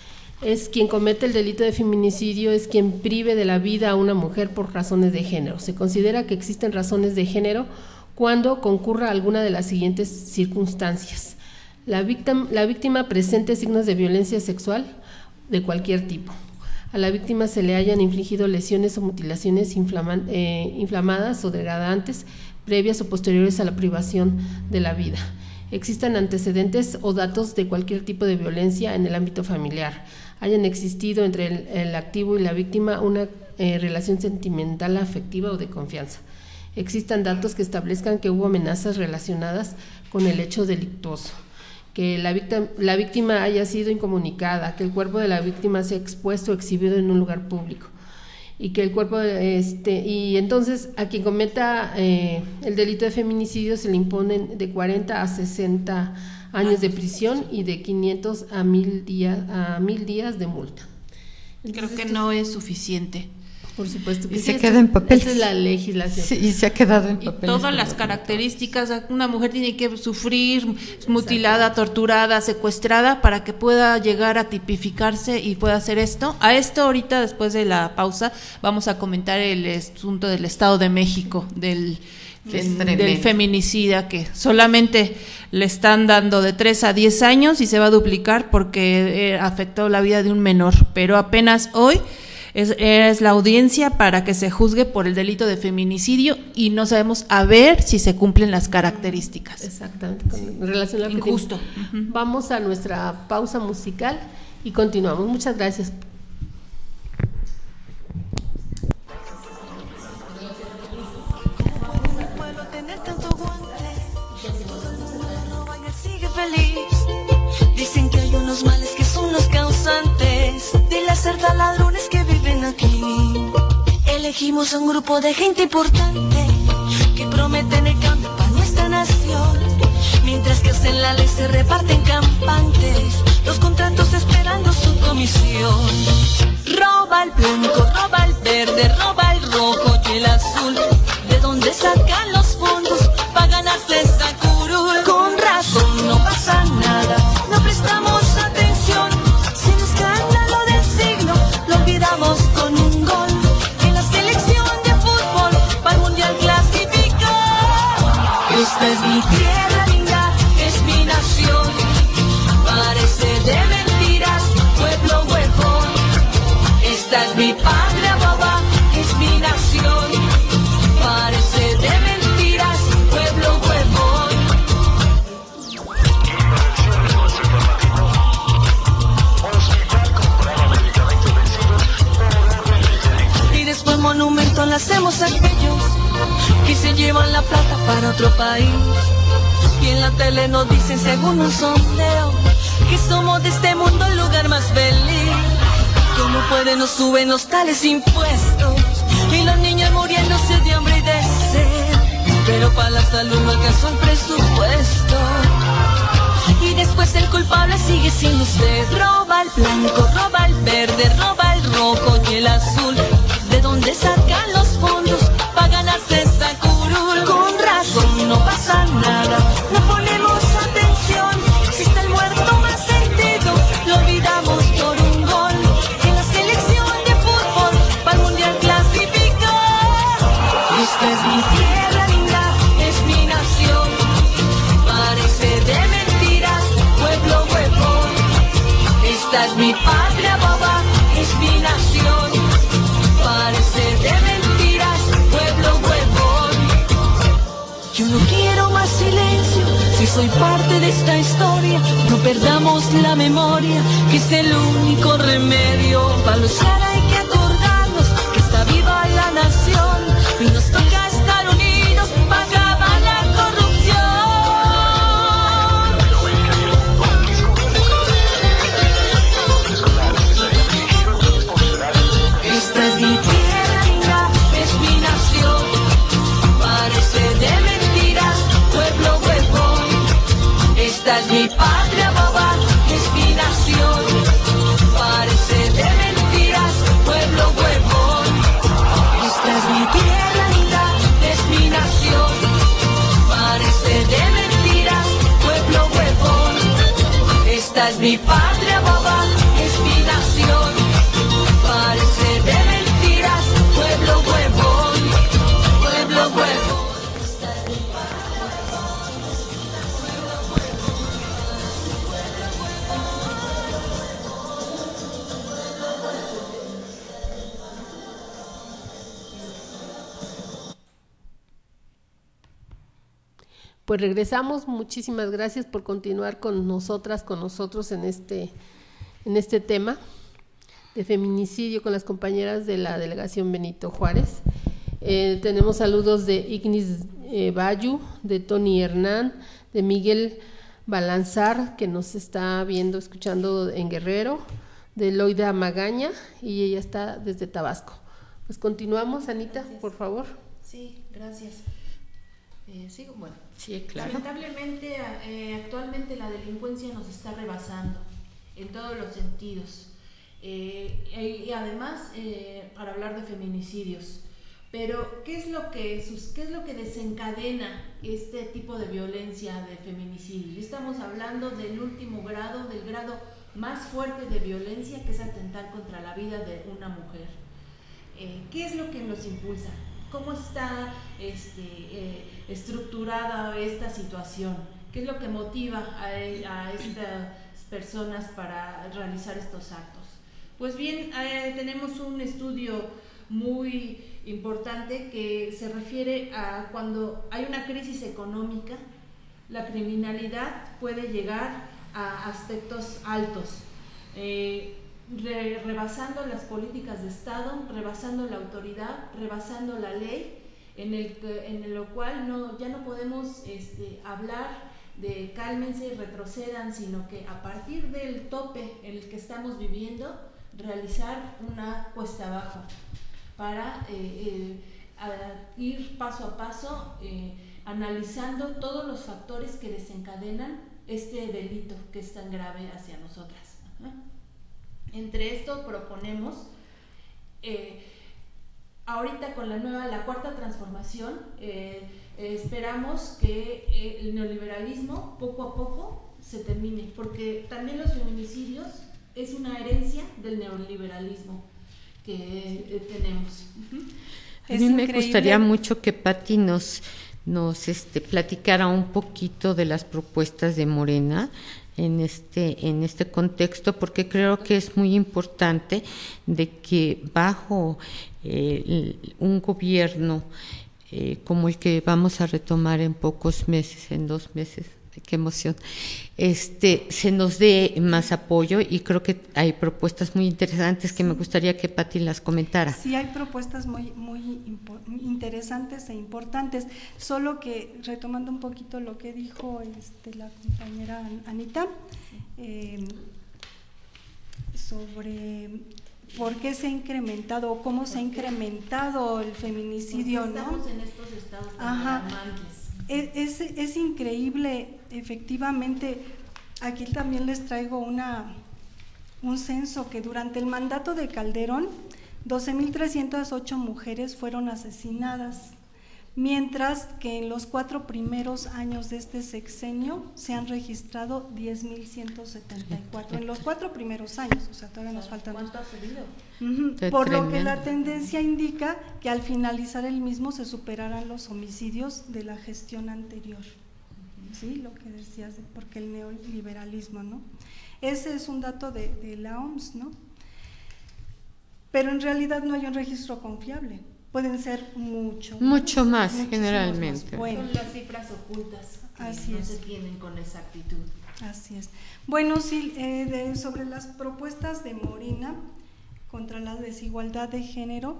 Es quien comete el delito de feminicidio, es quien prive de la vida a una mujer por razones de género. Se considera que existen razones de género cuando concurra alguna de las siguientes circunstancias. La víctima, la víctima presente signos de violencia sexual de cualquier tipo. A la víctima se le hayan infligido lesiones o mutilaciones inflama, eh, inflamadas o degradantes previas o posteriores a la privación de la vida. Existan antecedentes o datos de cualquier tipo de violencia en el ámbito familiar. Hayan existido entre el, el activo y la víctima una eh, relación sentimental, afectiva o de confianza. Existan datos que establezcan que hubo amenazas relacionadas con el hecho delictuoso. Que la víctima, la víctima haya sido incomunicada, que el cuerpo de la víctima sea expuesto o exhibido en un lugar público, y que el cuerpo, este, y entonces a quien cometa eh, el delito de feminicidio se le imponen de cuarenta a sesenta años de prisión y de quinientos a mil días, a mil días de multa. Entonces, creo que no es suficiente. Por supuesto que y sí, se esto, queda en papel. Esta es la legislación. Sí, y se ha quedado en papel. Todas las características, una mujer tiene que sufrir, mutilada, torturada, secuestrada, para que pueda llegar a tipificarse y pueda hacer esto. A esto ahorita, después de la pausa, vamos a comentar el asunto del Estado de México, del, del, del feminicida, que solamente le están dando de tres a diez años y se va a duplicar porque eh, afectó la vida de un menor, pero apenas hoy Es, es la audiencia para que se juzgue por el delito de feminicidio y no sabemos a ver si se cumplen las características. Exactamente, con relación a lo injusto. Que uh-huh. Vamos a nuestra pausa musical y continuamos. Muchas gracias. Dicen que hay unos males que son los causantes de las cerdas ladrones que viven aquí. Elegimos a un grupo de gente importante que prometen el cambio para nuestra nación. Mientras que hacen la ley se reparten campantes, los contratos esperando su comisión. Roba el blanco, roba el verde, roba el rojo y el azul. ¿De dónde sacan los fondos para ganarse esta curul? Con razón no pasa nada, no prestamos atención. Si el escándalo del siglo lo olvidamos con un gol. En la selección de fútbol para el mundial clasificó. Esta es mi tierra linda, es mi nación. Parece de mentiras, pueblo huevón. Esta es mi patria boba, es mi nación. Parece de mentiras, pueblo huevón. Y después monumento le hacemos a aquellos que se llevan la plata para otro país. Y en la tele nos dicen según un sondeo que somos de este mundo el lugar más feliz. ¿Cómo pueden nos suben los tales impuestos? Y los niños muriéndose de hambre y de sed. Pero para la salud no alcanzó el presupuesto. Y después el culpable sigue siendo usted. Roba el blanco, roba el verde, roba el rojo y el azul. ¿De dónde sacan los fondos para ganarse esta curul? Con razón no pasa nada, no ponemos atención. Si está el muerto más sentido, lo olvidamos por un gol. En la selección de fútbol para el mundial clasificó. Esta es mi tierra linda, es mi nación. Parece de mentiras, pueblo huevón. Esta es mi patria boba, es mi nación. Parece de mentiras, pueblo huevón. Yo no quiero más silencio, si soy parte de esta historia. No perdamos la memoria, que es el único remedio. Para luchar hay que acordarnos que está viva la nación. Y nos toca estar unidos para acabar la corrupción. Esta es mi tierra linda, es mi nación. Parece de mentiras, pueblo huevón. Esta es mi patria boba, es mi nación. Parece de mentiras, pueblo huevón. Esta es mi tierra linda, es mi nación. Parece de mentiras, pueblo huevón. Esta es mi patria boba, es mi nación. Parece de mentiras, pueblo huevón. Pueblo huevón. Pues regresamos, muchísimas gracias por continuar con nosotras, con nosotros en este, en este tema de feminicidio con las compañeras de la delegación Benito Juárez. Eh, tenemos saludos de Ignis eh, Bayu, de Tony Hernán, de Miguel Balanzar, que nos está viendo, escuchando en Guerrero, de Loida Magaña, y ella está desde Tabasco. Pues continuamos, Anita, gracias. Por favor. Sí, gracias. Eh, ¿Sigo? Bueno, sí, claro. Lamentablemente, eh, actualmente la delincuencia nos está rebasando en todos los sentidos. Eh, y además, eh, para hablar de feminicidios. Pero, ¿qué es lo que sus, qué es lo que desencadena este tipo de violencia de feminicidio? Estamos hablando del último grado, del grado más fuerte de violencia, que es atentar contra la vida de una mujer. Eh, ¿Qué es lo que nos impulsa? ¿Cómo está este, eh, estructurada esta situación? ¿Qué es lo que motiva a, a estas personas para realizar estos actos? Pues bien, eh, tenemos un estudio muy importante que se refiere a cuando hay una crisis económica, la criminalidad puede llegar a aspectos altos, eh, re, rebasando las políticas de Estado, rebasando la autoridad, rebasando la ley, en, el, en lo cual no, ya no podemos este, hablar de cálmense y retrocedan, sino que a partir del tope en el que estamos viviendo, realizar una cuesta abajo para eh, eh, ir paso a paso eh, analizando todos los factores que desencadenan este delito que es tan grave hacia nosotras. Ajá. Entre esto proponemos eh, ahorita con la nueva, la cuarta transformación, eh, eh, esperamos que eh, el neoliberalismo poco a poco se termine, porque también los feminicidios es una herencia del neoliberalismo que eh, tenemos. Uh-huh. A mí me gustaría mucho que Pati nos, nos este, platicara un poquito de las propuestas de Morena en este, en este contexto, porque creo que es muy importante de que bajo eh, un gobierno eh, como el que vamos a retomar en pocos meses, en dos meses, qué emoción, este, se nos dé más apoyo, y creo que hay propuestas muy interesantes que me gustaría que Pati las comentara. Sí, hay propuestas muy, muy interesantes e importantes, solo que retomando un poquito lo que dijo este, la compañera Anita, eh, sobre por qué se ha incrementado o cómo se ha incrementado el feminicidio, porque estamos ¿no? en estos estados tan Ajá. alarmantes. Es, es, es increíble, efectivamente. Aquí también les traigo una, un censo que durante el mandato de Calderón, doce mil trescientas ocho mujeres fueron asesinadas, mientras que en los cuatro primeros años de este sexenio se han registrado diez mil ciento setenta y cuatro, en los cuatro primeros años, o sea, todavía nos faltan. ¿Cuánto ha subido? Uh-huh. Por lo que la tendencia indica que al finalizar el mismo se superarán los homicidios de la gestión anterior. Uh-huh. Sí, lo que decías, de, porque el neoliberalismo, ¿no? Ese es un dato de, de la O M S, ¿no? Pero en realidad no hay un registro confiable. Pueden ser mucho, mucho más, más generalmente. Más. Bueno, son las cifras ocultas que así no es. se tienen con exactitud. Así es. Bueno, sí, eh, de, sobre las propuestas de Morena contra la desigualdad de género,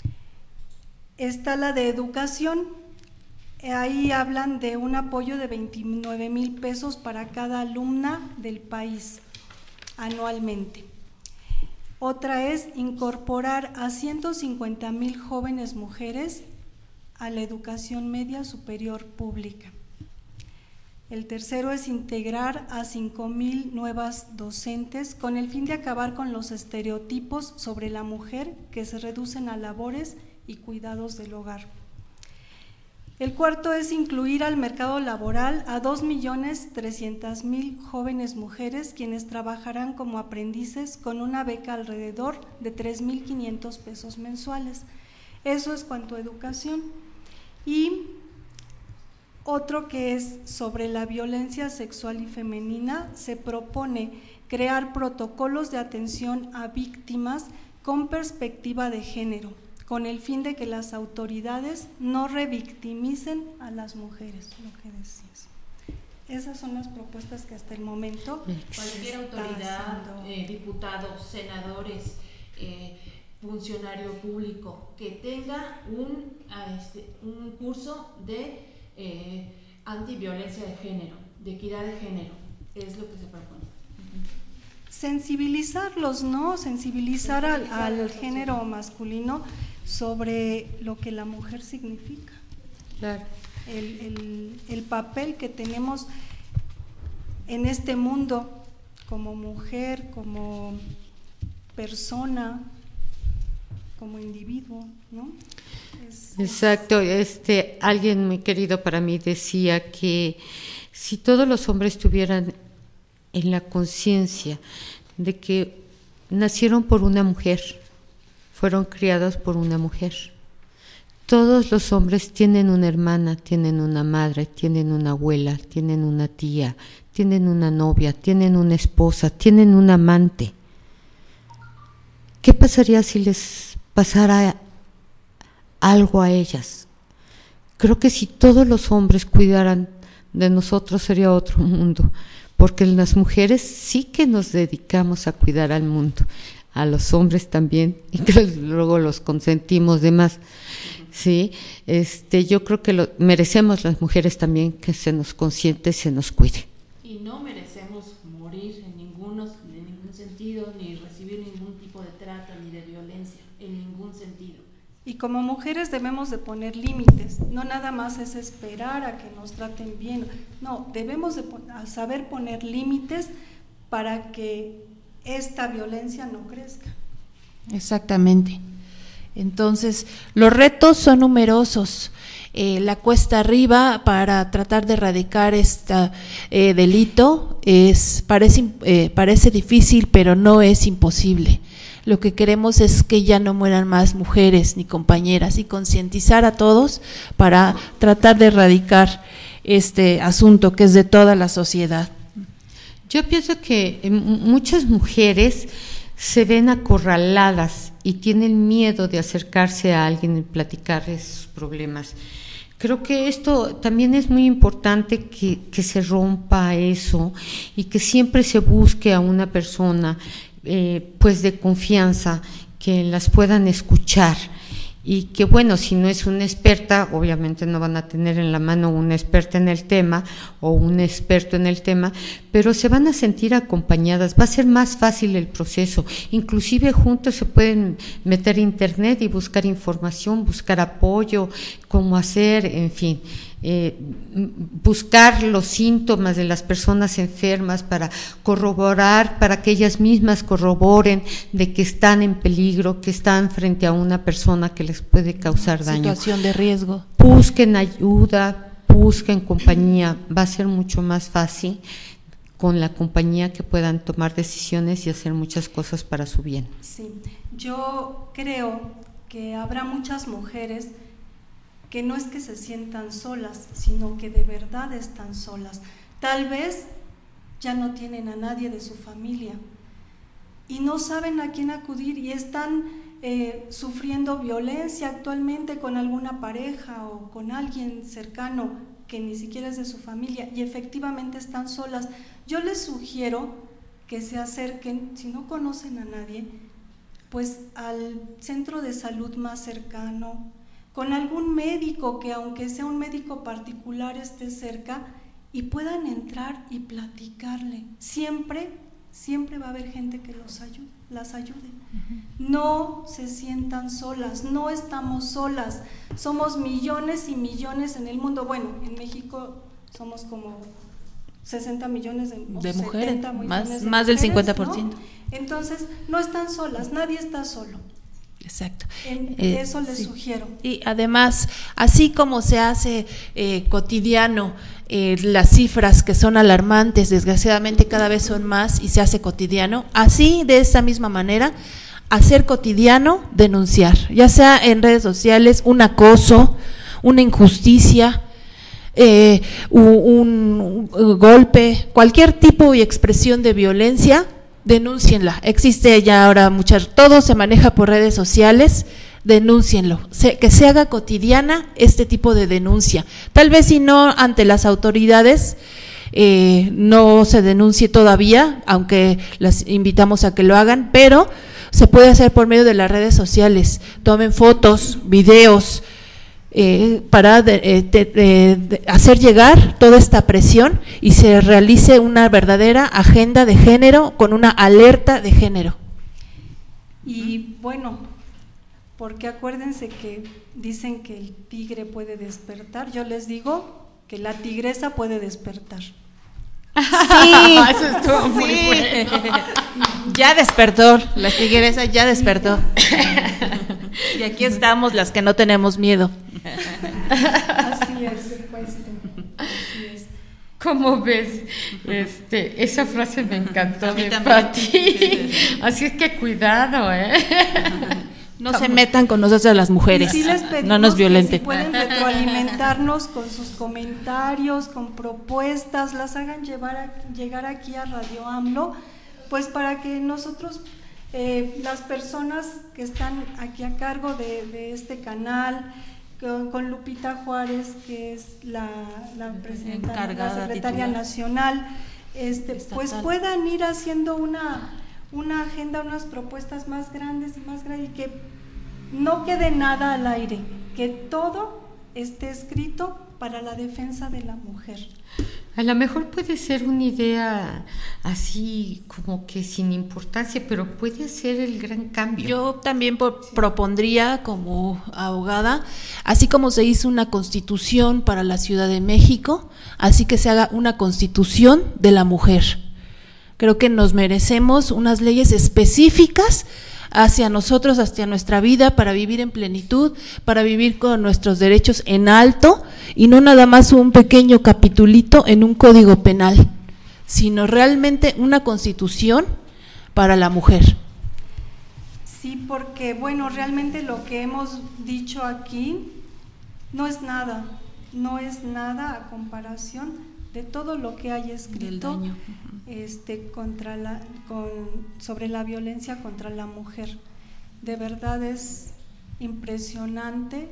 está la de educación. Ahí hablan de un apoyo de veintinueve mil pesos para cada alumna del país anualmente. Otra es incorporar a ciento cincuenta mil jóvenes mujeres a la educación media superior pública. El tercero es integrar a cinco mil nuevas docentes con el fin de acabar con los estereotipos sobre la mujer que se reducen a labores y cuidados del hogar. El cuarto es incluir al mercado laboral a dos millones trescientas mil jóvenes mujeres quienes trabajarán como aprendices con una beca alrededor de tres mil quinientos pesos mensuales. Eso es cuanto a educación. Y otro que es sobre la violencia sexual y femenina, se propone crear protocolos de atención a víctimas con perspectiva de género, con el fin de que las autoridades no revictimicen a las mujeres, lo que decías. Esas son las propuestas que hasta el momento cualquier autoridad, eh, diputados, senadores, eh, funcionario público que tenga un, este, un curso de eh, antiviolencia de género, de equidad de género, es lo que se propone. Sensibilizarlos, ¿no? Sensibilizar al, al género masculino sobre lo que la mujer significa. Claro. El, el, el papel que tenemos en este mundo como mujer, como persona, como individuo, ¿no? Es, Exacto, este, alguien muy querido para mí decía que si todos los hombres tuvieran en la conciencia de que nacieron por una mujer, fueron criados por una mujer. Todos los hombres tienen una hermana, tienen una madre, tienen una abuela, tienen una tía, tienen una novia, tienen una esposa, tienen un amante. ¿Qué pasaría si les pasara algo a ellas? Creo que si todos los hombres cuidaran de nosotros sería otro mundo, porque las mujeres sí que nos dedicamos a cuidar al mundo, a los hombres también, y que luego los consentimos de más. Sí, este, yo creo que lo, merecemos las mujeres también que se nos consiente, se nos cuide. Y no merecemos morir en, ninguno, en ningún sentido, ni recibir ningún tipo de trata ni de violencia, en ningún sentido. Y como mujeres debemos de poner límites, no nada más es esperar a que nos traten bien, no, debemos de saber poner límites para que esta violencia no crezca. Exactamente. Entonces, los retos son numerosos. Eh, la cuesta arriba para tratar de erradicar este eh, delito es parece, eh, parece difícil, pero no es imposible. Lo que queremos es que ya no mueran más mujeres ni compañeras y concientizar a todos para tratar de erradicar este asunto que es de toda la sociedad. Yo pienso que muchas mujeres se ven acorraladas y tienen miedo de acercarse a alguien y platicarles sus problemas. Creo que esto también es muy importante que, que se rompa eso y que siempre se busque a una persona eh, pues de confianza que las puedan escuchar. Y que bueno, si no es una experta, obviamente no van a tener en la mano una experta en el tema o un experto en el tema, pero se van a sentir acompañadas, va a ser más fácil el proceso, inclusive juntos se pueden meter a internet y buscar información, buscar apoyo, cómo hacer, en fin, eh, buscar los síntomas de las personas enfermas para corroborar, para que ellas mismas corroboren de que están en peligro, que están frente a una persona que les puede causar daño. Situación de riesgo. Busquen ayuda, busquen compañía, va a ser mucho más fácil con la compañía que puedan tomar decisiones y hacer muchas cosas para su bien. Sí, yo creo que habrá muchas mujeres que no es que se sientan solas, sino que de verdad están solas. Tal vez ya no tienen a nadie de su familia y no saben a quién acudir y están eh, sufriendo violencia actualmente con alguna pareja o con alguien cercano que ni siquiera es de su familia y efectivamente están solas. Yo les sugiero que se acerquen, si no conocen a nadie, pues al centro de salud más cercano, con algún médico que aunque sea un médico particular esté cerca y puedan entrar y platicarle. Siempre, siempre va a haber gente que los ayude, las ayude. Uh-huh. No se sientan solas, no estamos solas, somos millones y millones en el mundo. Bueno, en México somos como sesenta millones de, de mujeres, millones más, de más mujeres, del cincuenta por ciento. ¿no? Entonces, no están solas, nadie está solo. Exacto. En eh, eso les sí. sugiero. Y además, así como se hace eh, cotidiano, eh, las cifras que son alarmantes, desgraciadamente cada vez son más y se hace cotidiano, así de esa misma manera, hacer cotidiano, denunciar, ya sea en redes sociales, un acoso, una injusticia, eh, un, un golpe, cualquier tipo y expresión de violencia, denúncienla. Existe ya ahora mucha, todo se maneja por redes sociales, denúncienlo, se, que se haga cotidiana este tipo de denuncia. Tal vez si no ante las autoridades eh, no se denuncie todavía, aunque las invitamos a que lo hagan, pero se puede hacer por medio de las redes sociales. Tomen fotos, videos, Eh, para de, eh, de, de, de hacer llegar toda esta presión y se realice una verdadera agenda de género con una alerta de género. Y bueno, porque acuérdense que dicen que el tigre puede despertar, yo les digo que la tigresa puede despertar. Sí, eso estuvo muy sí. bueno. Ya despertó, la tigresa ya despertó. Y aquí estamos las que no tenemos miedo. Así es, puesto. Así es. ¿Cómo ves? Este, esa frase me encantó de también. Pati. Así es que cuidado, ¿eh? No se metan con nosotras las mujeres. Y sí les pedimos no nos violenten. que si pueden retroalimentarnos con sus comentarios, con propuestas, las hagan llevar a, llegar aquí a Radio AMLO, pues para que nosotros, eh, las personas que están aquí a cargo de, de este canal, con, con Lupita Juárez, que es la, la presidenta, Encargada, la secretaria titular. nacional, este, pues Estatal. puedan ir haciendo una una agenda, unas propuestas más grandes y más grandes, y que no quede nada al aire, que todo esté escrito para la defensa de la mujer. A lo mejor puede ser una idea así como que sin importancia, pero puede ser el gran cambio. Yo también por, propondría como abogada, así como se hizo una constitución para la Ciudad de México, así que se haga una constitución de la mujer. Creo que nos merecemos unas leyes específicas hacia nosotros, hacia nuestra vida, para vivir en plenitud, para vivir con nuestros derechos en alto, y no nada más un pequeño capitulito en un código penal, sino realmente una constitución para la mujer. Sí, porque bueno, realmente lo que hemos dicho aquí no es nada, no es nada a comparación de todo lo que hay escrito este, contra la, con, sobre la violencia contra la mujer. De verdad es impresionante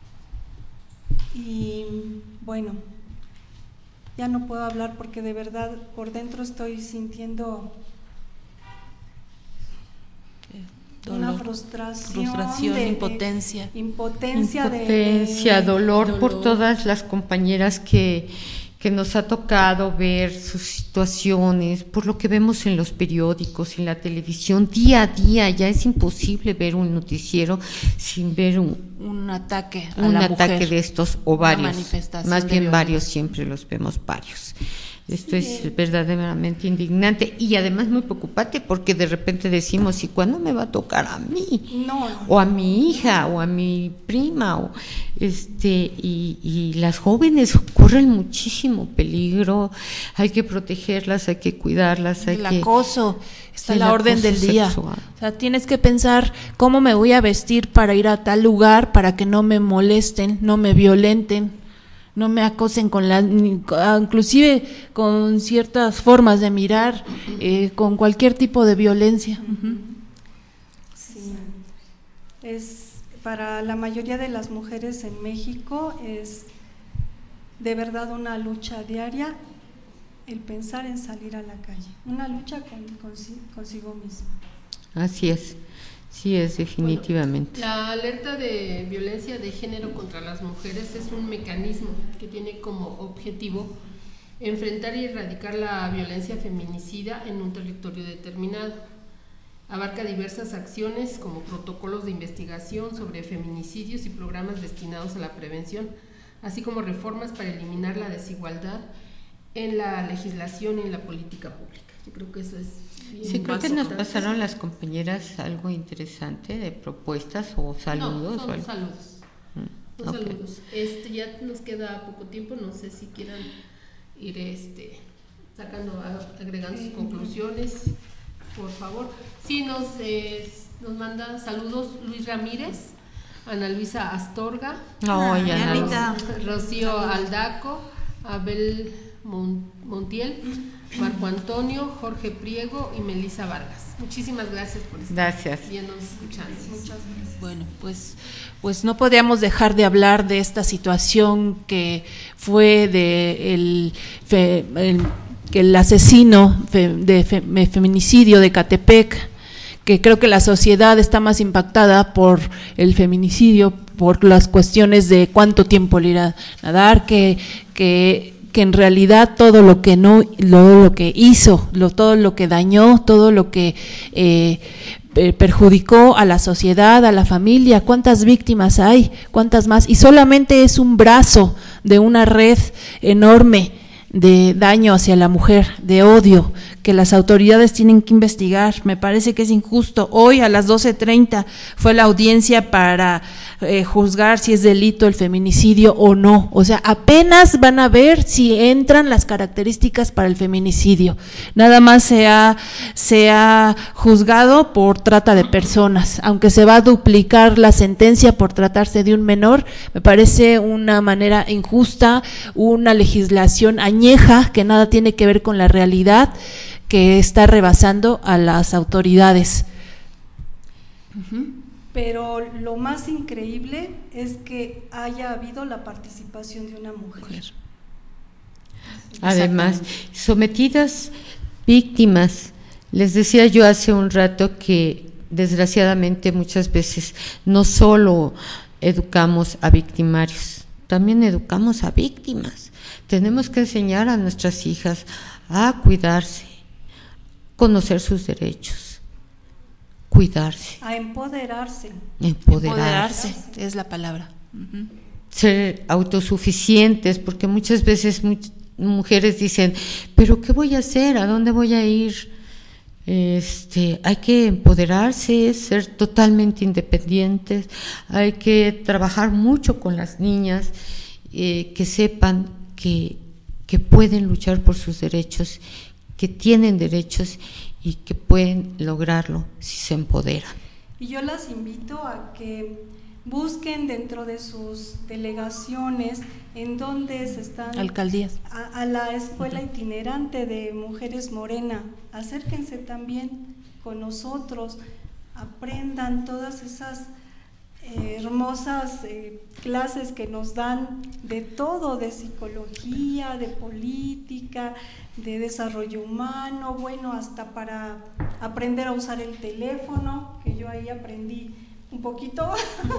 y bueno, ya no puedo hablar porque de verdad por dentro estoy sintiendo Dolor, una frustración, frustración de, impotencia, de, impotencia, impotencia, de, dolor, dolor por todas las compañeras que que nos ha tocado ver sus situaciones, por lo que vemos en los periódicos, en la televisión, día a día. Ya es imposible ver un noticiero sin ver un, un ataque a un la ataque mujer, de estos, o varios, más bien de varios, siempre los vemos varios. Esto Sí. es verdaderamente indignante y además muy preocupante, porque de repente decimos, ¿y cuándo me va a tocar a mí? No. O a mi hija, o a mi prima, o este y, y las jóvenes corren muchísimo peligro, hay que protegerlas, hay que cuidarlas, hay el que… acoso está Sí, a la el orden acoso del día. sexual. O sea, tienes que pensar cómo me voy a vestir para ir a tal lugar para que no me molesten, no me violenten, no me acosen con la, inclusive con ciertas formas de mirar, eh, con cualquier tipo de violencia. Uh-huh. Sí, es para la mayoría de las mujeres en México es de verdad una lucha diaria el pensar en salir a la calle, una lucha con, con, consigo misma. Así es, sí es definitivamente. Bueno, la alerta de violencia de género contra las mujeres es un mecanismo que tiene como objetivo enfrentar y erradicar la violencia feminicida en un territorio determinado. Abarca diversas acciones como protocolos de investigación sobre feminicidios y programas destinados a la prevención, así como reformas para eliminar la desigualdad en la legislación y en la política pública. Yo creo que eso es bien Sí, creo que básico. nos pasaron las compañeras algo interesante de propuestas o saludos. No, son o algo. saludos. Mm, Son ok. saludos. Este, ya nos queda poco tiempo, no sé si quieran ir este, sacando, agregando sus conclusiones, por favor. Sí, nos, eh, nos manda saludos Luis Ramírez, Ana Luisa Astorga, Ay, Ana Ros- Luisa. Rocío Aldaco, Abel Mon- Montiel, Marco Antonio, Jorge Priego y Melisa Vargas. Muchísimas gracias por estar Gracias. viéndonos, escuchando. Muchas gracias. Bueno, pues, pues no podíamos dejar de hablar de esta situación que fue de el, fe, el, el asesino fe, de fe, feminicidio de Catepec, que creo que la sociedad está más impactada por el feminicidio, por las cuestiones de cuánto tiempo le irá a dar, que, que, que en realidad todo lo que no, lo, lo que hizo, lo, todo lo que dañó, todo lo que eh, eh, perjudicó a la sociedad, a la familia. ¿Cuántas víctimas hay? ¿Cuántas más? Y solamente es un brazo de una red enorme de daño hacia la mujer, de odio, que las autoridades tienen que investigar. Me parece que es injusto. Hoy a las doce treinta fue la audiencia para eh, juzgar si es delito el feminicidio o no. O sea, apenas van a ver si entran las características para el feminicidio. Nada más se ha, se ha juzgado por trata de personas, aunque se va a duplicar la sentencia por tratarse de un menor. Me parece una manera injusta, una legislación añeja que nada tiene que ver con la realidad, que está rebasando a las autoridades. Pero lo más increíble es que haya habido la participación de una mujer. Además, sometidas víctimas. Les decía yo hace un rato que desgraciadamente muchas veces no solo educamos a victimarios, también educamos a víctimas. Tenemos que enseñar a nuestras hijas a cuidarse, conocer sus derechos, cuidarse. A empoderarse. Empoderarse. Empoderarse es la palabra. Uh-huh. Ser autosuficientes, porque muchas veces muchas mujeres dicen, pero ¿qué voy a hacer? ¿A dónde voy a ir? Este, hay que empoderarse, ser totalmente independientes, hay que trabajar mucho con las niñas, eh, que sepan que, que pueden luchar por sus derechos, que tienen derechos y que pueden lograrlo si se empoderan. Y yo las invito a que busquen dentro de sus delegaciones en donde se están… Alcaldías. A, a la escuela itinerante de Mujeres Morena. Acérquense también con nosotros, aprendan todas esas eh, hermosas eh, clases que nos dan de todo, de psicología, de política, de desarrollo humano, bueno, hasta para aprender a usar el teléfono, que yo ahí aprendí un poquito.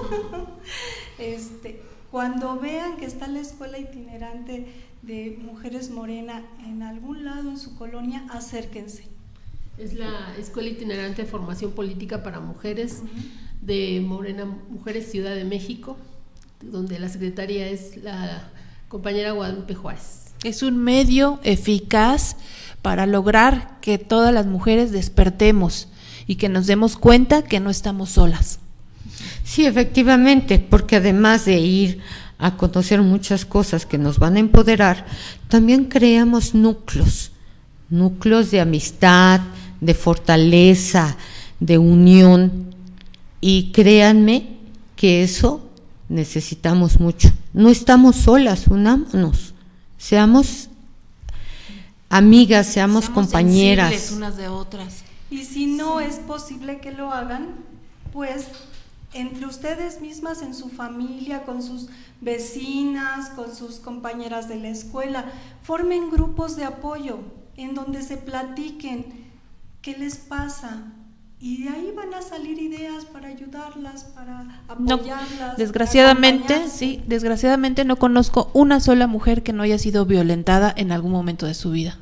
este, cuando vean que está la escuela itinerante de Mujeres Morena en algún lado en su colonia, acérquense. Es la Escuela Itinerante de Formación Política para Mujeres uh-huh. de Morena Mujeres Ciudad de México, donde la secretaria es la compañera Guadalupe Juárez. Es un medio eficaz para lograr que todas las mujeres despertemos y que nos demos cuenta que no estamos solas. Sí, efectivamente, porque además de ir a conocer muchas cosas que nos van a empoderar, también creamos núcleos, núcleos de amistad, de fortaleza, de unión, y créanme que eso necesitamos mucho. No estamos solas, unámonos, seamos amigas, seamos, seamos compañeras unas de otras. Y si no es posible que lo hagan, pues entre ustedes mismas, en su familia, con sus vecinas, con sus compañeras de la escuela, formen grupos de apoyo en donde se platiquen qué les pasa, y de ahí van a salir ideas para ayudarlas, para apoyarlas. No, desgraciadamente, sí, desgraciadamente no conozco una sola mujer que no haya sido violentada en algún momento de su vida.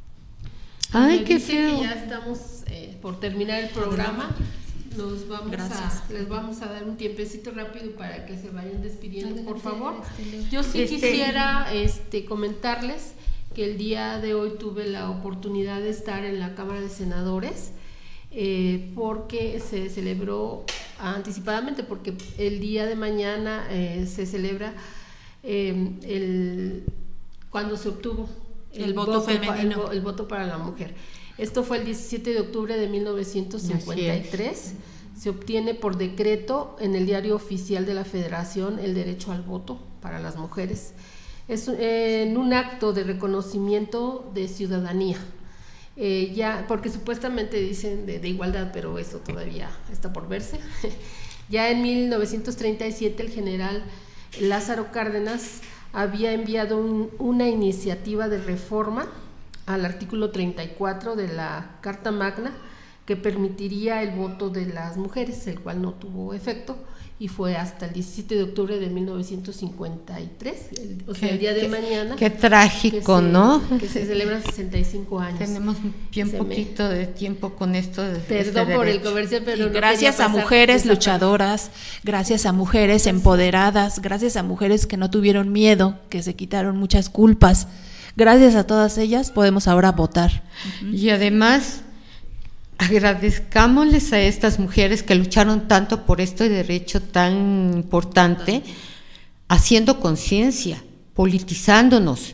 Ay, qué feo. Que ya estamos eh, por terminar el programa. Nos vamos a, les vamos a dar un tiempecito rápido para que se vayan despidiendo, por favor. Yo sí este, quisiera este, comentarles que el día de hoy tuve la oportunidad de estar en la Cámara de Senadores, eh, porque se celebró anticipadamente, porque el día de mañana eh, se celebra eh, el cuando se obtuvo el, el voto, voto femenino, el, el voto para la mujer. Esto fue el diecisiete de octubre de mil novecientos cincuenta y tres. Se obtiene por decreto en el Diario Oficial de la Federación el derecho al voto para las mujeres. Es eh, en un acto de reconocimiento de ciudadanía. Eh, ya, porque supuestamente dicen de, de igualdad, pero eso todavía está por verse. Ya en mil novecientos treinta y siete el general Lázaro Cárdenas había enviado un, una iniciativa de reforma al artículo treinta y cuatro de la Carta Magna, que permitiría el voto de las mujeres, el cual no tuvo efecto, y fue hasta el diecisiete de octubre de mil novecientos cincuenta y tres, el, o sea, qué, el día de qué, mañana. Qué trágico, que se, ¿no? Que se celebran sesenta y cinco años. Tenemos bien poquito me... de tiempo con esto. De, Perdón este por el comercial, pero no gracias a mujeres luchadoras, gracias a mujeres empoderadas, gracias a mujeres que no tuvieron miedo, que se quitaron muchas culpas. Gracias a todas ellas podemos ahora votar. Uh-huh. Y además, agradezcámosles a estas mujeres que lucharon tanto por este derecho tan importante, haciendo conciencia, politizándonos,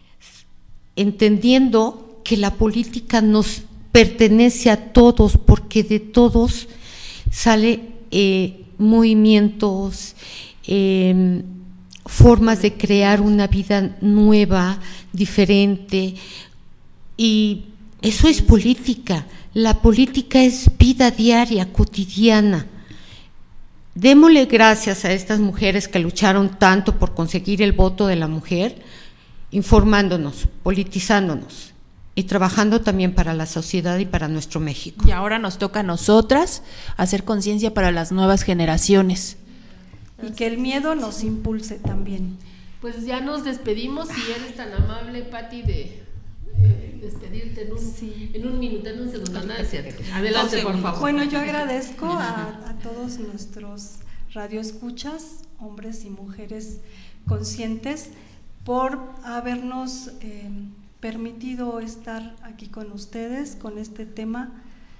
entendiendo que la política nos pertenece a todos, porque de todos sale eh, movimientos, eh, formas de crear una vida nueva, diferente, y eso es política. La política es vida diaria, cotidiana. Démosle gracias a estas mujeres que lucharon tanto por conseguir el voto de la mujer, informándonos, politizándonos y trabajando también para la sociedad y para nuestro México. Y ahora nos toca a nosotras hacer conciencia para las nuevas generaciones. Y que el miedo nos impulse también. Pues ya nos despedimos, si eres tan amable, Pati, de eh, despedirte en un, sí. en un minuto, en un segundo. Nada, adelante, por favor. Bueno, yo agradezco a, a todos nuestros radioescuchas, hombres y mujeres conscientes, por habernos eh, permitido estar aquí con ustedes con este tema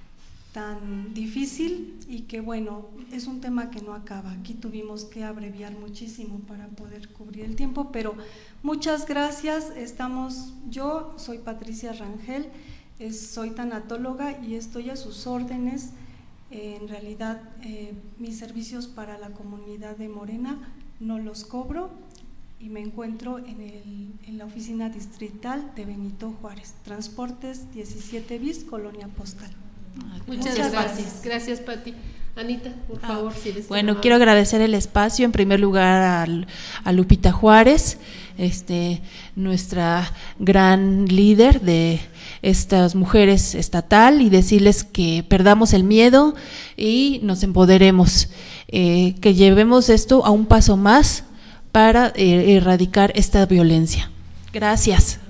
tan difícil y que bueno, es un tema que no acaba. Aquí tuvimos que abreviar muchísimo para poder cubrir el tiempo, pero muchas gracias. Estamos, yo soy Patricia Rangel, es, soy tanatóloga y estoy a sus órdenes. Eh, en realidad eh, mis servicios para la comunidad de Morena no los cobro y me encuentro en, el, en la oficina distrital de Benito Juárez, Transportes diecisiete bis, Colonia Postal. Muchas, Muchas gracias. gracias, gracias Pati. Anita, por favor, si eres Bueno, quiero agradecer el espacio, en primer lugar a, a Lupita Juárez, este, nuestra gran líder de estas mujeres estatal, y decirles que perdamos el miedo y nos empoderemos, eh, que llevemos esto a un paso más para eh, erradicar esta violencia. Gracias.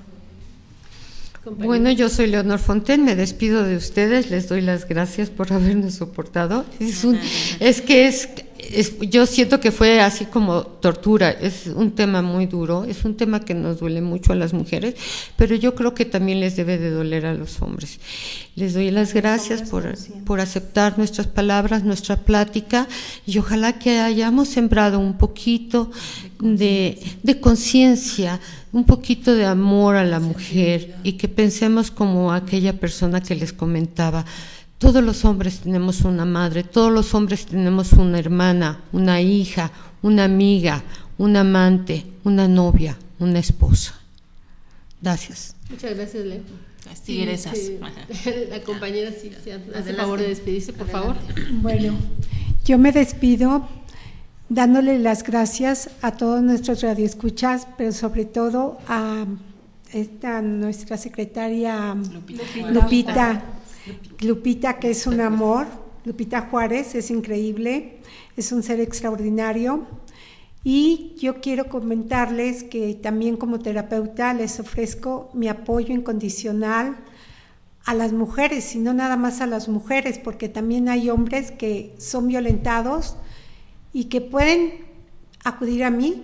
Bueno, yo soy Leonor Fonten, me despido de ustedes, les doy las gracias por habernos soportado. Es, un, es que es, es, yo siento que fue así como tortura, es un tema muy duro, es un tema que nos duele mucho a las mujeres, pero yo creo que también les debe de doler a los hombres. Les doy las gracias por, por aceptar nuestras palabras, nuestra plática, y ojalá que hayamos sembrado un poquito de, de conciencia, un poquito de amor a la mujer, y que pensemos como aquella persona que les comentaba. Todos los hombres tenemos una madre, todos los hombres tenemos una hermana, una hija, una amiga, un amante, una novia, una esposa. Gracias. Muchas gracias, Leo. Las tigresas. Sí, sí. La compañera sí se hace el favor de despedirse, por Adelante. favor. Bueno, yo me despido dándole las gracias a todos nuestros radioescuchas, pero sobre todo a esta nuestra secretaria Lupita. Lupita, Lupita, que es un amor. Lupita Juárez es increíble, es un ser extraordinario. Y yo quiero comentarles que también como terapeuta les ofrezco mi apoyo incondicional a las mujeres, y no nada más a las mujeres, porque también hay hombres que son violentados y que pueden acudir a mí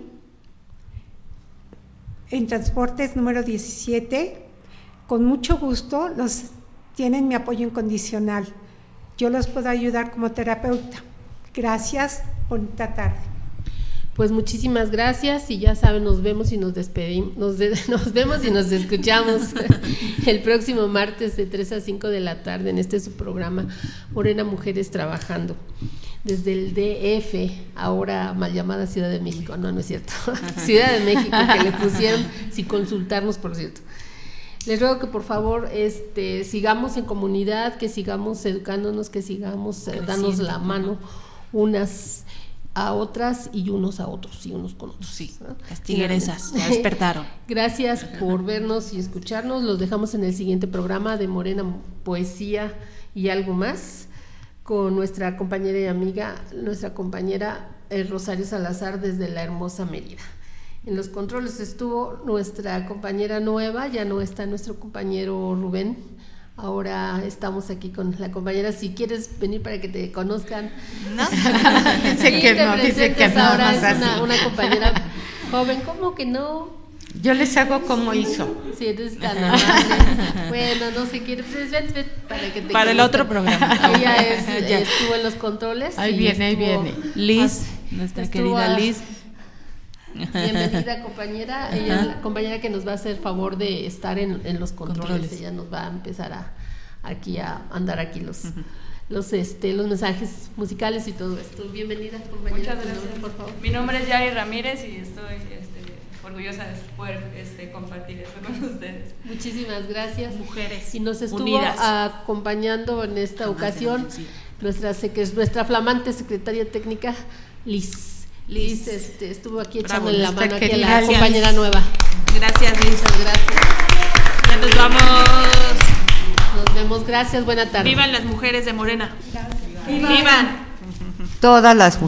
en Transportes número diecisiete, con mucho gusto, los tienen mi apoyo incondicional. Yo los puedo ayudar como terapeuta. Gracias, bonita tarde. Pues muchísimas gracias, y ya saben, nos vemos y nos despedimos, nos, de, nos vemos y nos escuchamos el próximo martes de tres a cinco de la tarde en este su programa Morena Mujeres Trabajando, desde el D F, ahora mal llamada Ciudad de México. No, no es cierto, Ciudad de México, que le pusieron sin consultarnos, por cierto. Les ruego que por favor este, sigamos en comunidad, que sigamos educándonos, que sigamos eh, dándonos la mano unas a otras y unos a otros y unos con otros. Sí, ¿no? Las tigresas ya despertaron. Gracias por vernos y escucharnos. Los dejamos en el siguiente programa de Morena Poesía y algo más, con nuestra compañera y amiga, nuestra compañera eh, Rosario Salazar desde la hermosa Mérida. En los controles estuvo nuestra compañera nueva, ya no está nuestro compañero Rubén. Ahora estamos aquí con la compañera. Si quieres venir para que te conozcan, no, dice que no, dice que no. Ahora es una, una compañera joven, ¿cómo que no? Yo les hago como hizo. Si eres tan amable. Bueno, no sé, quiere, pues ven, ven, para que te para conozcan. El otro programa. Ella es, ya. estuvo en los controles. Ahí viene, ahí viene. Liz, nuestra querida a, Liz. Bienvenida, compañera. Ella es la compañera que nos va a hacer favor de estar en, en los controles. controles. Ella nos va a empezar a aquí a andar aquí los uh-huh. los este los mensajes musicales y todo esto. Bienvenida, compañera. Muchas gracias. Nombre, por favor. Mi nombre es Yari Ramírez y estoy este, orgullosa de poder este, compartir esto con ustedes. Muchísimas gracias. Mujeres y nos estuvo unidas. acompañando en esta Jamás ocasión nuestra nuestra flamante secretaria técnica Liz. Liz este, estuvo aquí echando la mano aquí a la gracias. compañera nueva. Gracias, Liz. Muchas gracias. Ya nos vamos. Nos vemos. Gracias. Buena tarde. Vivan las mujeres de Morena. Gracias. Vivan. Todas las mujeres.